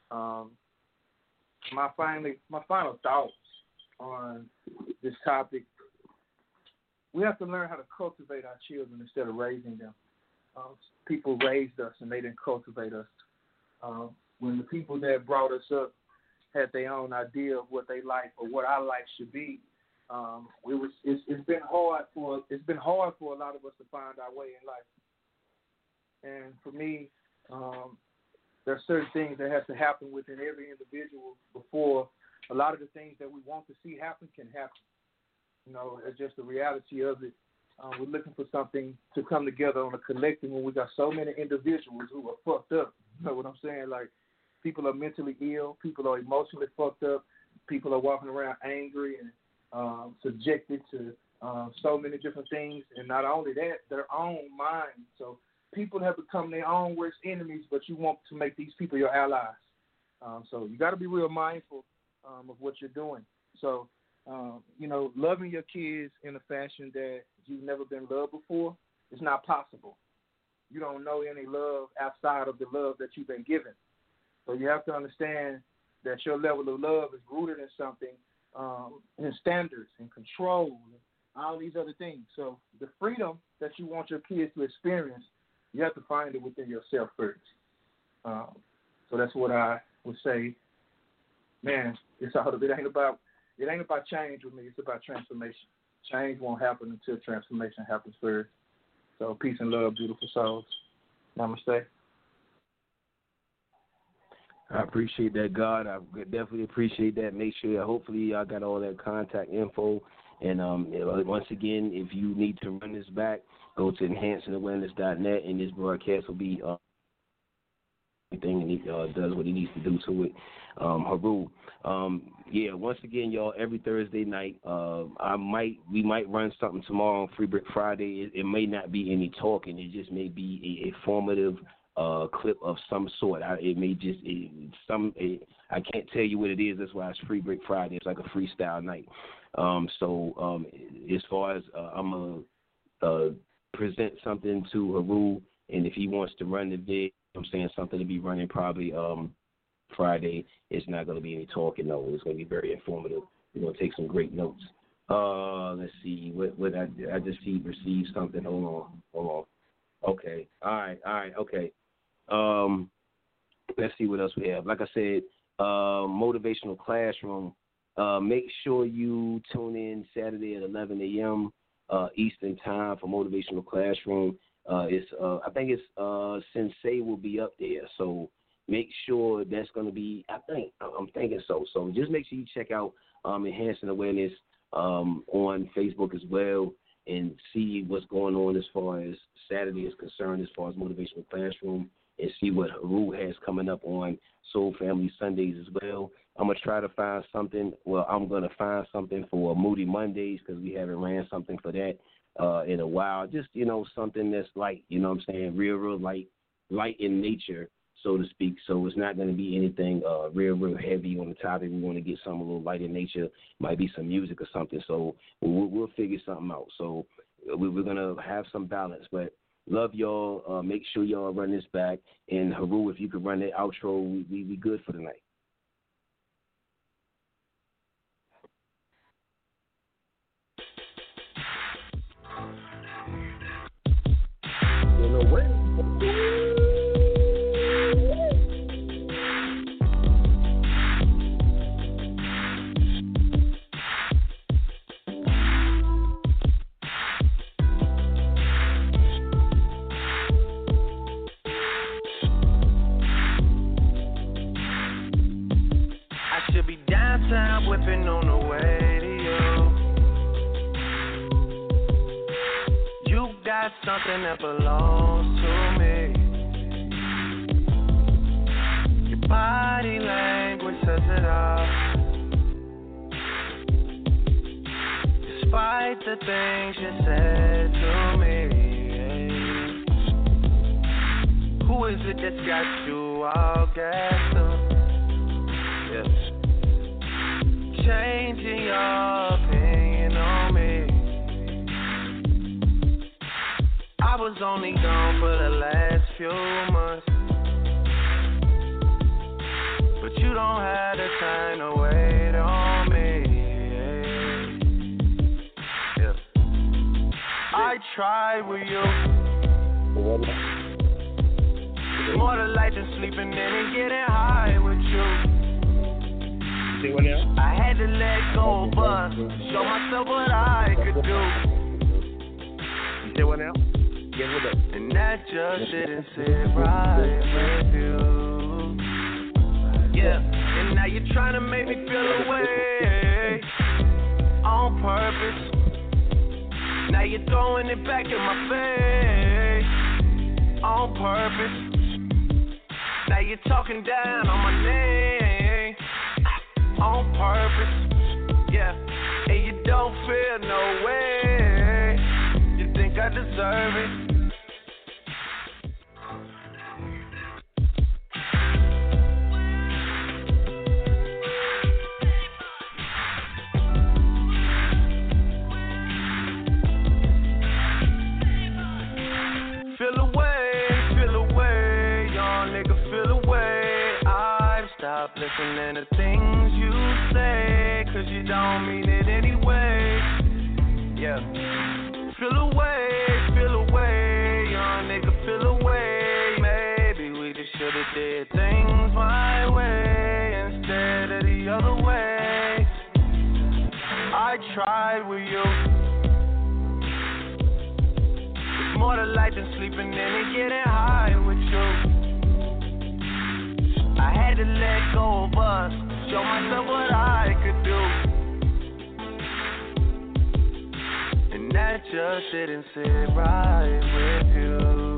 My final thoughts on this topic: we have to learn how to cultivate our children instead of raising them. People raised us and they didn't cultivate us. When the people that brought us up had their own idea of what they like or what our life should be, it's been hard for a lot of us to find our way in life. And for me, there are certain things that have to happen within every individual before a lot of the things that we want to see happen can happen. It's just the reality of it. We're looking for something to come together on a collective when we got so many individuals who are fucked up. You know what I'm saying? Like, people are mentally ill. People are emotionally fucked up. People are walking around angry and subjected to so many different things. And not only that, their own mind. So people have become their own worst enemies, but you want to make these people your allies. So you got to be real mindful of what you're doing. So, loving your kids in a fashion that you've never been loved before is not possible. you don't know any love outside of the love that you've been given. So you have to understand that your level of love is rooted in something, in standards and control and all these other things. So the freedom that you want your kids to experience, you have to find it within yourself first. So that's what I would say. Man, it ain't about change with me. It's about transformation. Change won't happen until transformation happens first. So peace and love, beautiful souls. Namaste. I appreciate that, God. I definitely appreciate that. Make sure, hopefully, I got all that contact info. And once again, if you need to run this back, go to enhancingawareness.net, and this broadcast will be everything, and he does what he needs to do to it. Haru, once again, y'all, every Thursday night, we might run something tomorrow on Free Brick Friday. It may not be any talking. It just may be a formative clip of some sort. I can't tell you what it is. That's why it's Free Brick Friday. It's like a freestyle night. As far as I'm gonna present something to Haru, and if he wants to run the vid, I'm saying something to be running probably Friday. It's not going to be any talking, no. It's going to be very informative. We're going to take some great notes. Let's see. What I just received something. Hold on. Okay. All right. Okay. Let's see what else we have. Like I said, Motivational Classroom. Make sure you tune in Saturday at 11 a.m. Eastern Time for Motivational Classroom. I think it's Sensei will be up there, so make sure that's going to be. I'm thinking so. So just make sure you check out Enhancing Awareness on Facebook as well, and see what's going on as far as Saturday is concerned, as far as Motivational Classroom, and see what Haru has coming up on Soul Family Sundays as well. I'm going to try to find something. Well, I'm going to find something for Moody Mondays, because we haven't ran something for that in a while. Just, something that's light, what I'm saying, real light in nature, so to speak. So it's not going to be anything real heavy on the topic. We want to get something a little light in nature. Might be some music or something. So we'll figure something out. So we're going to have some balance. But love y'all. Make sure y'all run this back. And Haru, if you could run that outro, we good for the night. Whipping on the radio. You got something that belongs to me. Your body language says it all. Despite the things you said to me, who is it that's got you all gassed up? Changing your opinion on me. I was only gone for the last few months, but you don't have the time to wait on me. Yeah. I tried with you. More to life than sleeping in and getting high with you. I had to let go, but show myself what I could do. You say what now? Yeah, what up? And that just didn't sit right with you. Yeah, and now you're trying to make me feel away on purpose. Now you're throwing it back in my face on purpose. Now you're talking down on my name on purpose, yeah, and you don't feel no way. You think I deserve it? Feel away. listening to things you say, 'cause you don't mean it anyway. Yeah. Feel away, young nigga, feel away. Maybe we just should've did things my way instead of the other way. I tried with you. It's more to life than sleeping in and getting high with you. I had to let go of us, show myself what I could do. And that just didn't sit right with you.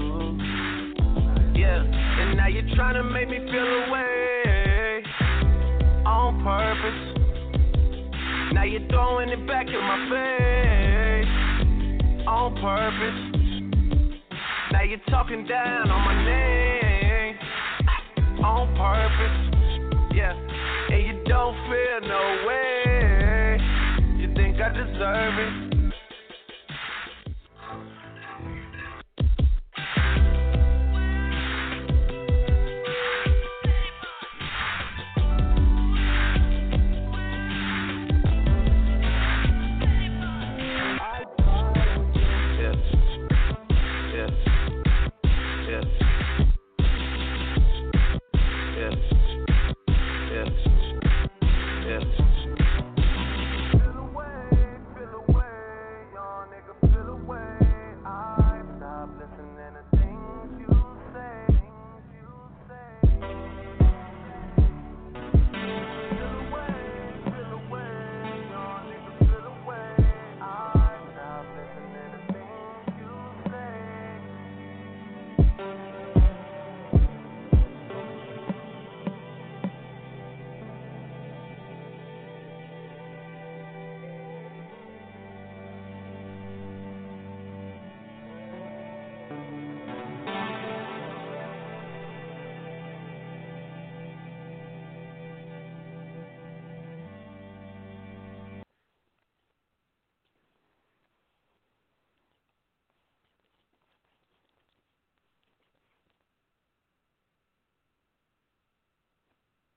Yeah, and now you're trying to make me feel away on purpose. Now you're throwing it back in my face on purpose. Now you're talking down on my name on purpose. Yeah, and you don't feel no way. You think I deserve it?